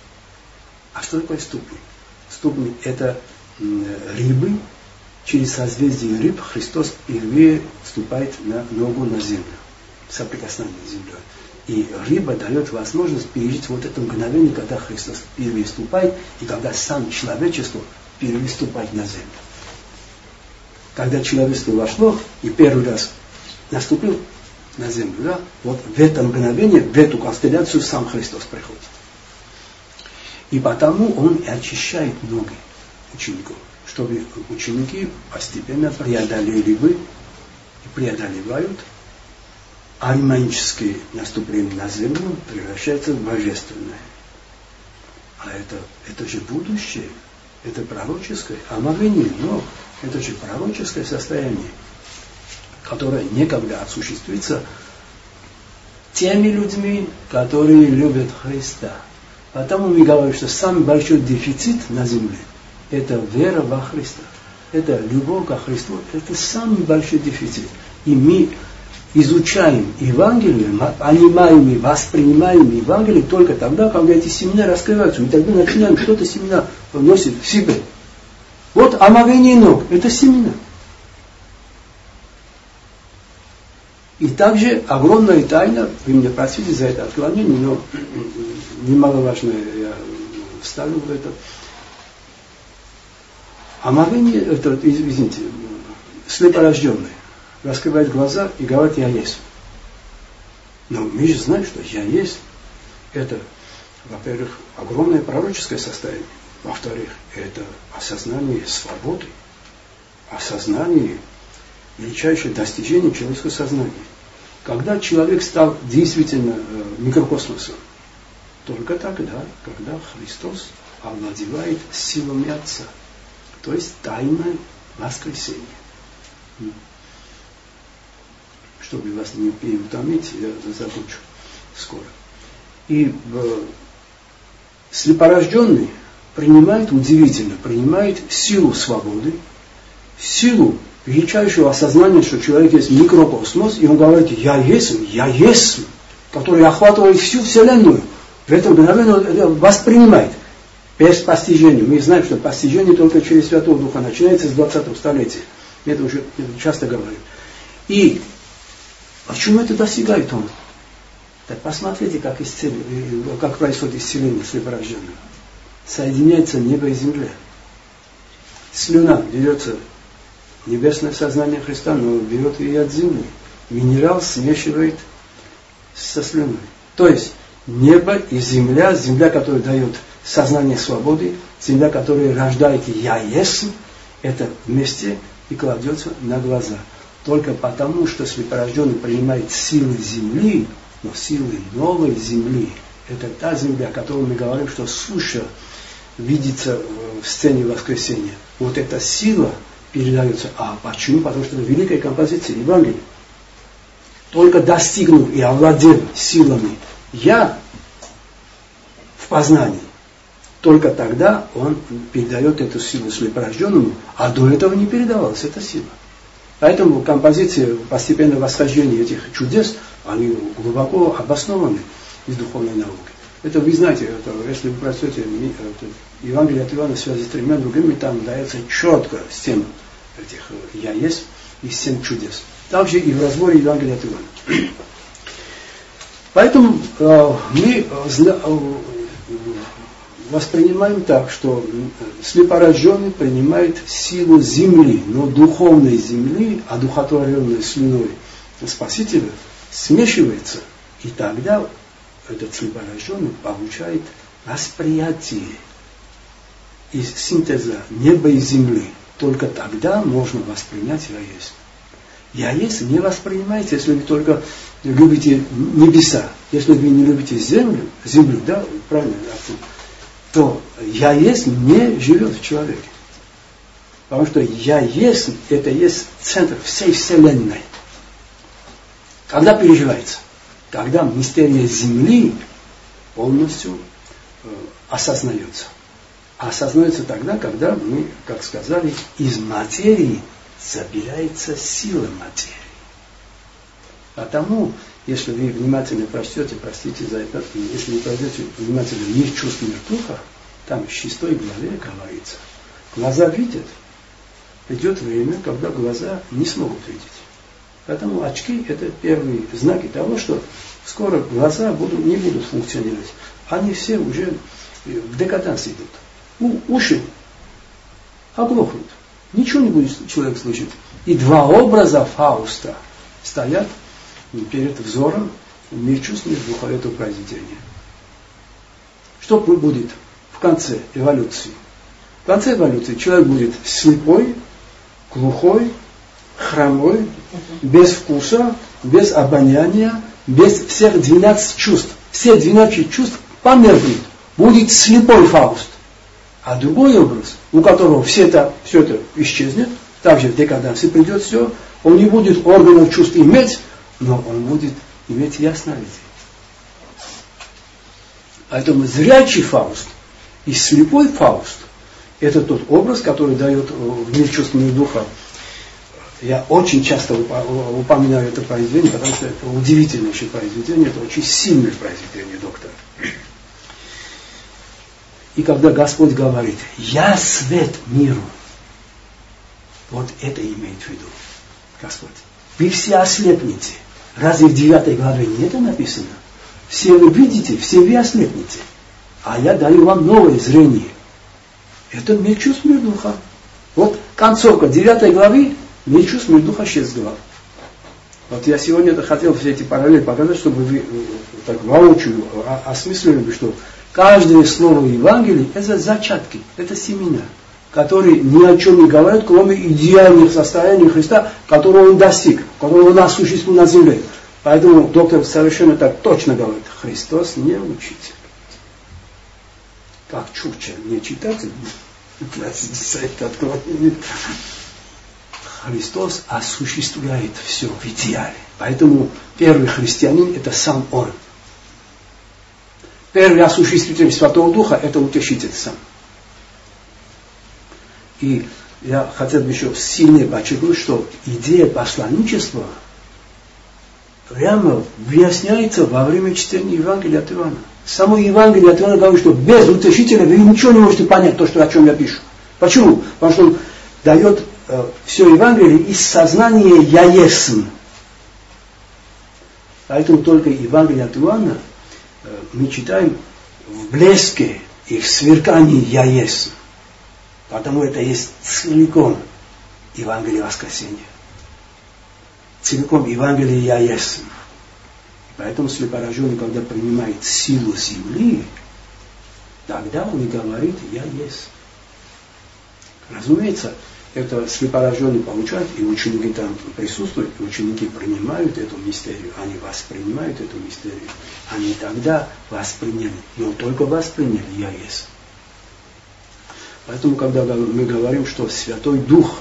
А что такое ступни? Ступни – это рыбы. Через созвездие рыб Христос впервые вступает на ногу на землю, соприкосновение с землей. И рыба дает возможность пережить вот это мгновение, когда Христос впервые вступает, и когда сам человечество впервые вступает на землю. Когда человечество вошло и первый раз наступил на землю, да, вот в это мгновение, в эту констелляцию сам Христос приходит. И потому Он и очищает ноги учеников, чтобы ученики постепенно преодолели бы и преодолевают армянические наступления на землю, превращается в божественное. А это же будущее, это пророческое, омовение ног, это же пророческое состояние, которое некогда осуществится теми людьми, которые любят Христа. Потому мы говорим, что самый большой дефицит на земле – это вера во Христа. Это любовь ко Христу, это самый большой дефицит. И мы изучаем Евангелие, понимаем и воспринимаем Евангелие только тогда, когда эти семена раскрываются. Мы тогда начинаем что-то семена вносить в себе. Вот омовение ног – это семена. И также огромная тайна, вы меня простите за это отклонение, но немаловажное я вставлю в это. Омовение, это, извините, слепорожденный раскрывает глаза и говорит: «Я есть». Но мы же знаем, что «я есть» – это, во-первых, огромное пророческое состояние. Во-вторых, это осознание свободы, осознание величайшее достижение человеческого сознания. Когда человек стал действительно микрокосмосом, только тогда, когда Христос овладевает силами Отца, то есть тайной воскресения. Чтобы вас не переутомить, я закончу скоро. И слепорожденный принимает силу свободы, силу величайшего осознания, что человек есть микрокосмос, и он говорит: «Я есть», который охватывает всю Вселенную. В это мгновение он воспринимает без постижения. Мы знаем, что постижение только через Святого Духа начинается с 20-го столетия. Это уже часто говорю. И почему это достигает он? Так посмотрите, как происходит исцеление слепорожденного. Соединяется небо и земля. Слюна берется, небесное сознание Христа, но берет и от земли. Минерал смешивает со слюной. То есть небо и земля, которая дает сознание свободы, земля, которая рождает «Я есть», это вместе и кладется на глаза. только потому, что слепорожденный принимает силы земли, но силы новой земли. Это та земля, о которой мы говорим, что суша видится в сцене воскресения. Вот эта сила передается. А почему? Потому что это великая композиция Евангелия. Только достигнув и овладев силами «я» в познании, только тогда он передает эту силу слепорожденному, а до этого не передавалась эта сила. Поэтому композиции постепенного восхождения этих чудес, они глубоко обоснованы из духовной науки. Это вы знаете, если вы прочтете Евангелие от Иоанна в связи с 3 другими, там дается четко 7 этих «я есть» и 7 чудес. Также и в разборе Евангелия от Иоанна. Поэтому мы воспринимаем так, что слепорожденный принимает силу земли, но духовной земли, одухотворенной слюной Спасителя, смешивается, и тогда этот слепорожденный получает восприятие из синтеза неба и земли. Только тогда можно воспринять «я есть». «Я есть» не воспринимаете, если вы только любите небеса. Если вы не любите землю, да, правильно, то «я есть» не живет в человеке. Потому что «я есть» – это есть центр всей Вселенной. Когда переживается? Когда мистерия Земли полностью осознается. А осознается тогда, когда мы, как сказали, из материи забирается сила материи. Потому, если вы внимательно прочтете, простите за это, если вы прочтете внимательно «Мир чувств, мир духа», там в 6 главе говорится, глаза видят, придет время, когда глаза не смогут видеть. Поэтому очки – это первые знаки того, что скоро глаза не будут функционировать. Они все уже в декаданс идут. Уши оглохнут. Ничего не будет человек слышать. И 2 образа Фауста стоят перед взором «Мир чувств, мир духа» этого произведения. Что будет в конце эволюции? В конце эволюции человек будет слепой, глухой, хромой, без вкуса, без обоняния, без всех 12 чувств. Все 12 чувств померкнут. Будет слепой Фауст. А другой образ, у которого все это исчезнет, также в декадансе придет все, он не будет органов чувств иметь, но он будет иметь ясновидение. Поэтому зрячий Фауст и слепой Фауст – это тот образ, который дает в «Мир чувств, мир духа». Я очень часто упоминаю это произведение, потому что это удивительнейшее произведение, это очень сильное произведение, доктор. И когда Господь говорит «Я свет миру», вот это имеет в виду Господь. Вы все ослепнете. Разве в 9 главе не это написано? Все вы видите, все вы ослепнете. А я даю вам новое зрение. Это мир чувств, мир духа. Вот концовка 9 главы, мир чувств, мир духа, 6 глав. Вот я сегодня хотел все эти параллели показать, чтобы вы так воочию осмыслили, что каждое слово Евангелия – это зачатки, это семена, которые ни о чем не говорят, кроме идеальных состояний Христа, которого он достиг, которого он осуществил на земле. Поэтому доктор совершенно так точно говорит: Христос не учитель. Как Чукча, не читатель, Христос осуществляет все в идеале. Поэтому первый христианин – это сам он. Первый осуществитель Святого Духа – это утешитель сам. И я хотел бы еще сильнее подчеркнуть, что идея посланничества прямо выясняется во время чтения Евангелия от Иоанна. Само Евангелие от Иоанна говорит, что без утешителя вы ничего не можете понять, то, о чем я пишу. Почему? Потому что он дает все Евангелие из сознания «Я есмь». Поэтому только Евангелие от Иоанна мы читаем в блеске и в сверкании «Я есмь». Потому это есть целиком Евангелие воскресения. Целиком Евангелие «Я есмь». Поэтому слепорожденный, когда принимает силу земли, тогда он и говорит «Я есть». Разумеется, это слепорожденные получают, и ученики там присутствуют, и ученики принимают эту мистерию, они воспринимают эту мистерию. Они тогда восприняли, но только восприняли «Я есть». Поэтому, когда мы говорим, что Святой Дух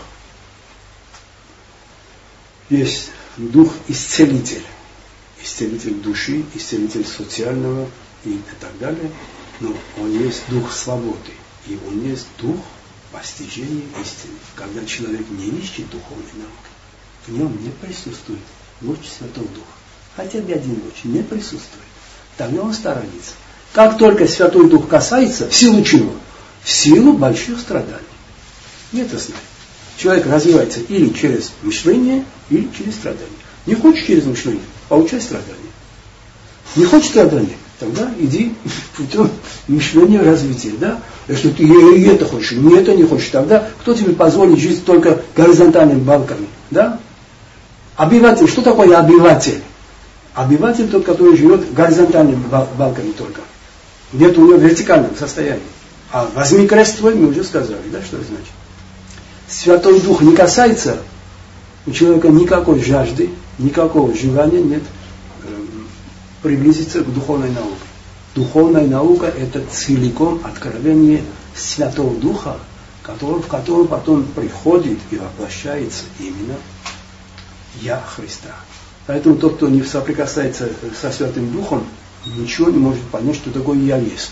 есть Дух-исцелитель, исцелитель души, исцелитель социального и так далее, но Он есть Дух свободы, и Он есть Дух постижения истины. Когда человек не ищет духовной науки, в нем не присутствует луч Святого Духа. Хотя бы один луч не присутствует. Тогда он сторонится. Как только Святой Дух касается, в силу чего? В силу больших страданий. Это знает. Человек развивается или через мышление, или через страдания. Не хочешь через мышление, получай страдания. Не хочешь страдания, тогда иди путем мышления развития. Да? Если ты и это хочешь, и это не хочешь, тогда кто тебе позволит жить только горизонтальными балками? Да? Обиватель. Что такое обиватель? Обиватель тот, который живет горизонтальными балками только. Нет у него вертикального состояния. А возьми крест твой, мы уже сказали, да, что это значит. Святой Дух не касается, у человека никакой жажды, никакого желания нет приблизиться к духовной науке. Духовная наука – это целиком откровение Святого Духа, в котором потом приходит и воплощается именно «Я Христа». Поэтому тот, кто не соприкасается со Святым Духом, ничего не может понять, что такое «Я есть».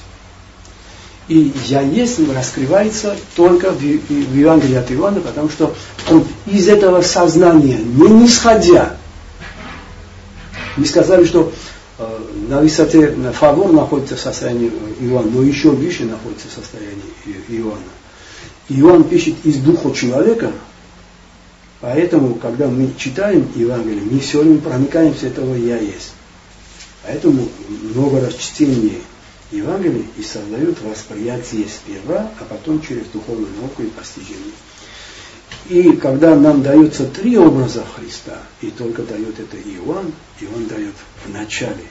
И «Я есть» раскрывается только в Евангелии от Иоанна, потому что он из этого сознания, не нисходя, мы сказали, что на высоте Фавор находится в состоянии Иоанна, но еще выше находится в состоянии Иоанна. Иоанн пишет из духа человека, поэтому, когда мы читаем Евангелие, мы все время проникаемся этого «Я есть». Поэтому много раз чтение Евангелие и создают восприятие сперва, а потом через духовную науку и постижение. И когда нам дается 3 образа Христа, и только дает это Иоанн, и он дает в начале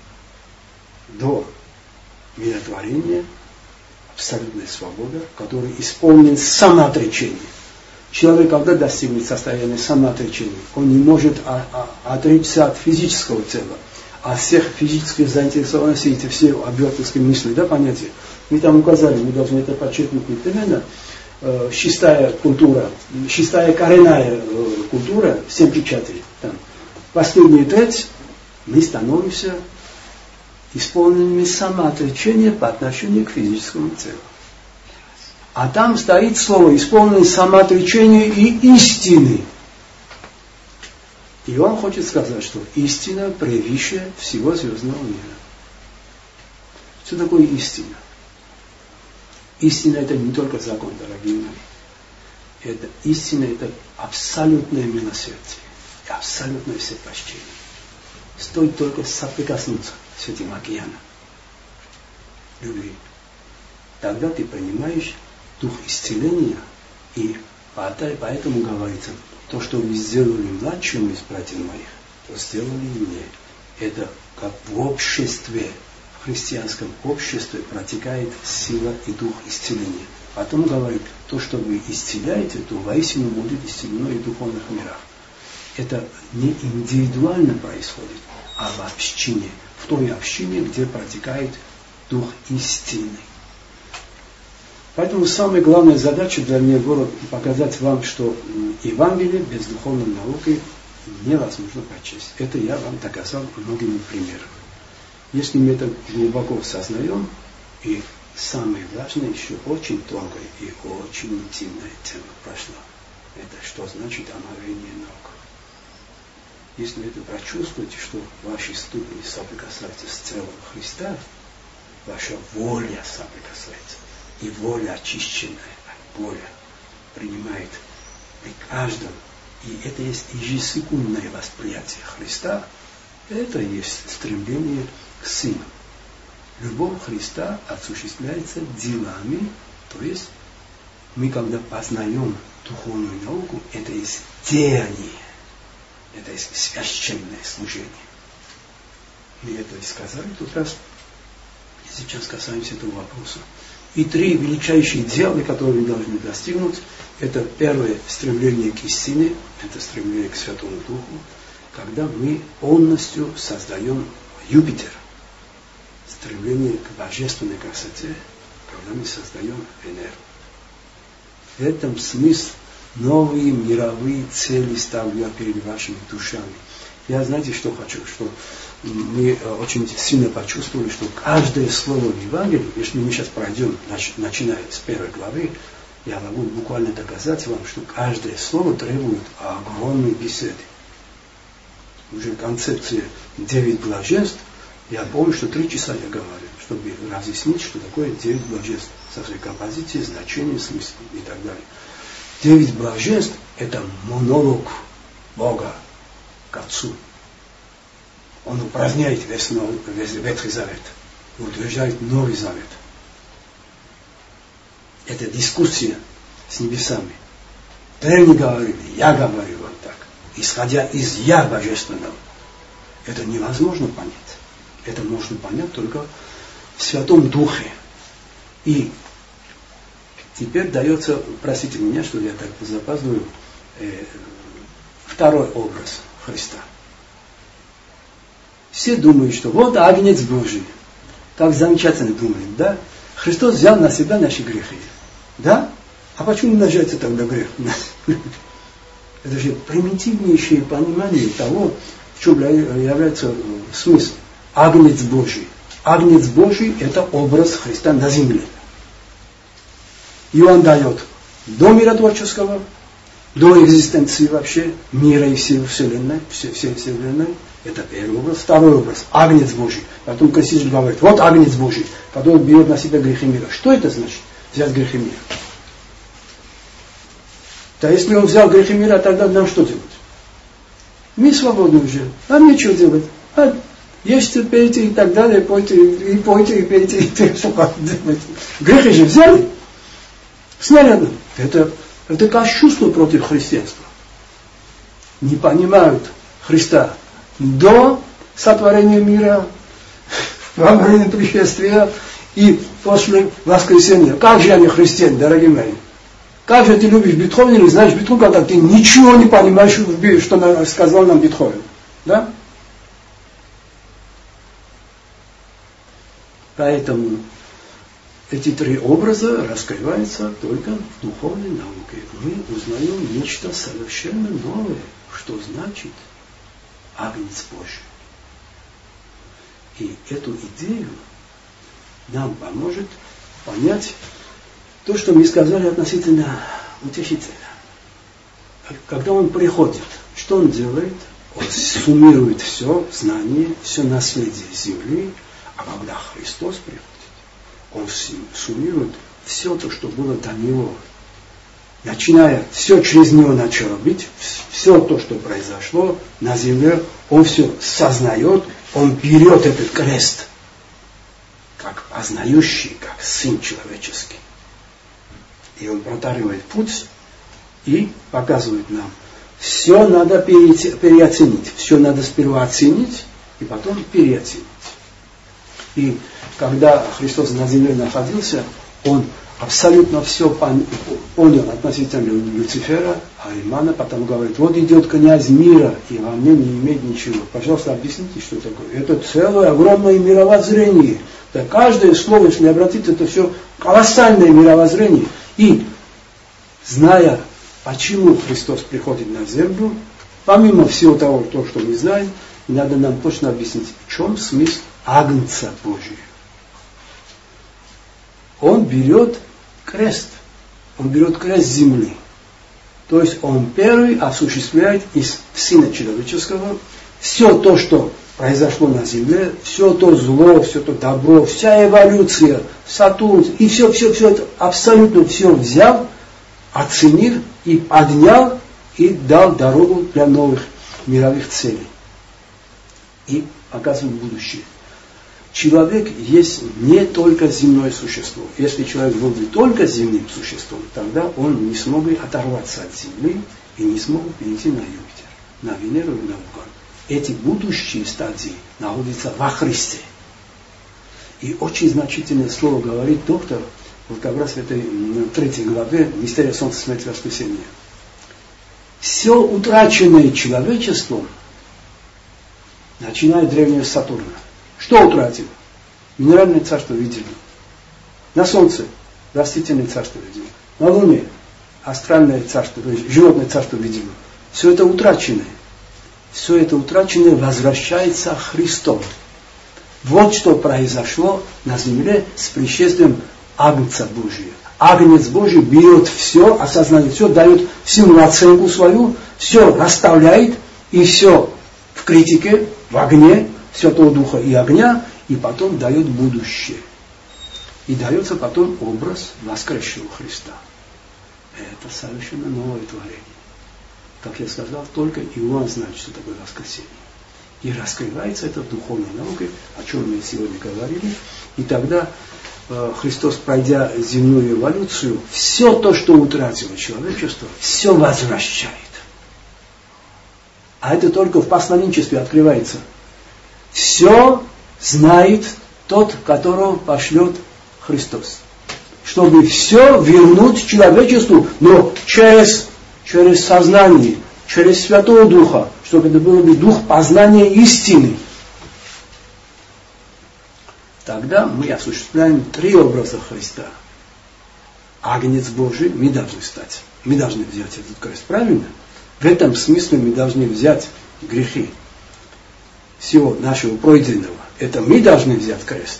до миротворения абсолютная свобода, который исполнен самоотречение. Человек, когда достигнет состояния самоотречения, он не может отречься от физического тела, от всех физических заинтересованностей, эти все обертовские мысли, да, понятия. Мы там указали, мы должны это подчеркнуть непременно. Шестая культура, шестая коренная культура, 7 печатей. Там. Последняя треть, мы становимся исполненными самоотречения по отношению к физическому телу. А там стоит слово «исполненное самоотречения и истины». И он хочет сказать, что истина превыше всего звездного мира. Что такое истина? Истина – это не только закон, дорогие мои. Это истина – это абсолютное милосердие и абсолютное всепрощение. Стоит только соприкоснуться с этим океаном любви. Тогда ты понимаешь дух исцеления, и поэтому говорится, то, что вы сделали младшим из братьев моих, то сделали и мне. Это как в обществе, в христианском обществе протекает сила и дух исцеления. Потом говорит, то, что вы исцеляете, то воистину будет исцелено и в духовных мирах. Это не индивидуально происходит, а в общине, в той общине, где протекает дух истины. Поэтому самая главная задача для меня была показать вам, что Евангелие без духовной науки невозможно прочесть. Это я вам доказал многими примерами. Если мы это глубоко осознаем, и самое важное, еще очень тонкая и очень интимная тема прошла. Это что значит омовение ног. Если вы это прочувствуете, что ваши ступни соприкасаются с телом Христа, ваша воля соприкасается. И воля очищенная от боли принимает при каждом. И это есть ежесекундное восприятие Христа. Это есть стремление к Сыну. Любовь Христа осуществляется делами. То есть мы, когда познаем духовную науку, это есть деяние. Это есть священное служение. Мы это и сказали тут раз. И сейчас касаемся этого вопроса. И 3 величайшие дела, которые вы должны достигнуть, это первое стремление к истине, это стремление к Святому Духу, когда мы полностью создаем Юпитер, стремление к божественной красоте, когда мы создаем энергию. В этом смысл новые мировые цели ставлю я перед вашими душами. Я, знаете, что хочу, что мы очень сильно почувствовали, что каждое слово в Евангелии, если мы сейчас пройдем, начиная с 1 главы, я могу буквально доказать вам, что каждое слово требует огромной беседы. Уже концепция 9 блаженств, я помню, что 3 часа я говорю, чтобы разъяснить, что такое 9 блаженств, со своей композицией, значением, смыслом и так далее. 9 блаженств – это монолог Бога к Отцу. Он упраздняет весь Ветхий Завет, утверждает Новый Завет. Это дискуссия с небесами. Древние говорили, я говорю вот так, исходя из «я» божественного. Это невозможно понять. Это можно понять только в Святом Духе. И теперь дается, простите меня, что я так запаздываю, второй образ Христа. Все думают, что вот Агнец Божий. Как замечательно думают, да? Христос взял на себя наши грехи. Да? А почему умножается тогда грех? Это же примитивнейшее понимание того, в чем является смысл. Агнец Божий. Агнец Божий – это образ Христа на земле. И он дает до мира творческого, до экзистенции вообще мира и всей Вселенной, всей Вселенной. Это первый образ. Второй образ – Агнец Божий. Потом Креститель говорит, вот Агнец Божий, который берет на себя грехи мира. Что это значит? Взять грехи мира. Да если он взял грехи мира, тогда нам что делать? Мы свободны уже. Нам нечего делать. Ешьте, пейте и так далее, пойте, и пейте, и что делать. Грехи же взяли. Снарядно. Это кощунство против христианства. Не понимают Христа до сотворения мира, во время пришествия и после воскресения. Как же они христиане, дорогие мои? Как же ты любишь Бетховен или знаешь Бетховен, когда ты ничего не понимаешь, что сказал нам Бетховен? Да? Поэтому эти 3 образа раскрываются только в духовной науке. Мы узнаем нечто совершенно новое, что значит Агнец Божий. И эту идею нам поможет понять то, что мы сказали относительно Утешителя. Когда он приходит, что он делает? Он суммирует все знание, все наследие земли, а когда Христос приходит, он суммирует все то, что было до него. Начиная, все через него начало быть, все то, что произошло на земле, он все сознает, он берет этот крест, как познающий, как Сын человеческий. И он протаривает путь и показывает нам, все надо переоценить, все надо сперва оценить и потом переоценить. И когда Христос на земле находился, он абсолютно все понял относительно Люцифера, Аримана, потом говорит, вот идет князь мира, и во мне не имеет ничего. Пожалуйста, объясните, что такое. Это целое огромное мировоззрение. Да, каждое слово, если обратиться, это все колоссальное мировоззрение. И, зная, почему Христос приходит на землю, помимо всего того, что мы знаем, надо нам точно объяснить, в чем смысл Агнца Божия. Он берет крест. Он берет крест земли. То есть он первый осуществляет из Сына Человеческого все то, что произошло на земле, все то зло, все то добро, вся эволюция, Сатурн, и все это, абсолютно все взял, оценил и поднял, и дал дорогу для новых мировых целей. И показывает будущее. Человек есть не только земное существо. Если человек был бы только земным существом, тогда он не смог бы оторваться от Земли и не смог бы перейти на Юпитер, на Венеру и на Уран. Эти будущие стадии находятся во Христе. И очень значительное слово говорит доктор вот как раз в этой 3 главе «Мистерия Солнца, смерти, воскресения». Все утраченное человечеством, начиная древнего Сатурна. Что утратил? Минеральное царство видимо. На Солнце растительное царство видимо. На Луне астральное царство, животное царство видимо. Все это утраченное. Все это утраченное возвращается Христом. Вот что произошло на земле с пришествием Агнца Божия. Агнец Божий берет все, осознает все, дает всему оценку свою, все расставляет, и все в критике, в огне Святого Духа и огня, и потом дает будущее. И дается потом образ воскресшего Христа. Это совершенно новое творение. Как я сказал, только Иоанн знает, что такое воскресение. И раскрывается это в духовной науке, о чем мы сегодня говорили. И тогда Христос, пройдя земную эволюцию, все то, что утратило человечество, все возвращает. А это только в посланничестве открывается. Все знает тот, которого пошлет Христос. Чтобы все вернуть человечеству, но через сознание, через Святого Духа, чтобы это был бы дух познания истины. Тогда мы осуществляем 3 образа Христа. Агнец Божий мы должны стать. Мы должны взять этот крест. Правильно? В этом смысле мы должны взять грехи всего нашего пройденного. Это мы должны взять крест.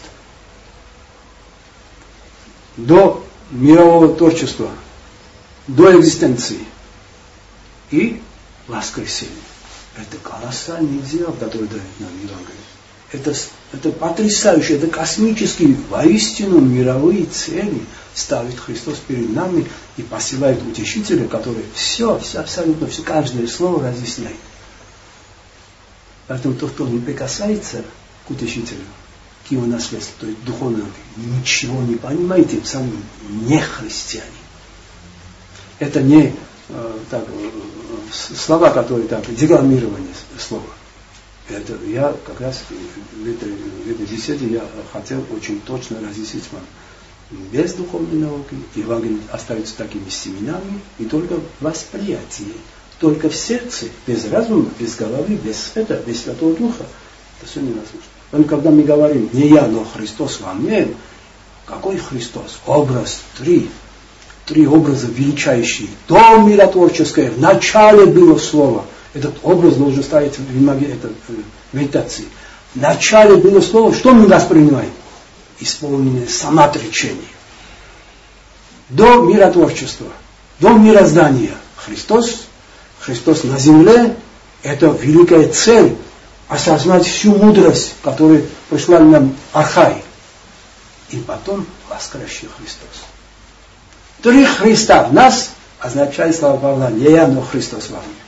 До мирового творчества, до экзистенции и воскресения. Это колоссальный идеал, который дает нам Евангелие. Это потрясающе, это космические, воистину мировые цели ставит Христос перед нами и посылает утешителя, который все, абсолютно все, каждое слово разъясняет. Поэтому тот, кто не прикасается к утешителю, к его наследству, то есть духовному, ничего не понимает, тем самым не христианин. Это не слова, которые так, декламирование слова. Это я как раз в этой беседе я хотел очень точно разъяснить вам. Без духовной науки Евангелие остается такими семенами, и только восприятие, только в сердце, без разума, без головы, без Святого Духа, это все невозможно. Поэтому, когда мы говорим, не я, но Христос во мне, какой Христос? Образ 3 образа величайшие. До миротворческое, в начале было Слово. Этот образ должен стоять в медитации. В начале было Слово, что мы воспринимаем? Исполненное самоотречение. До миротворчества, до мироздания Христос на земле, это великая цель, осознать всю мудрость, которая пришла нам Архай. И потом воскресший Христос. 3 Христа в нас означает слова Павла, не я, но Христос во мне.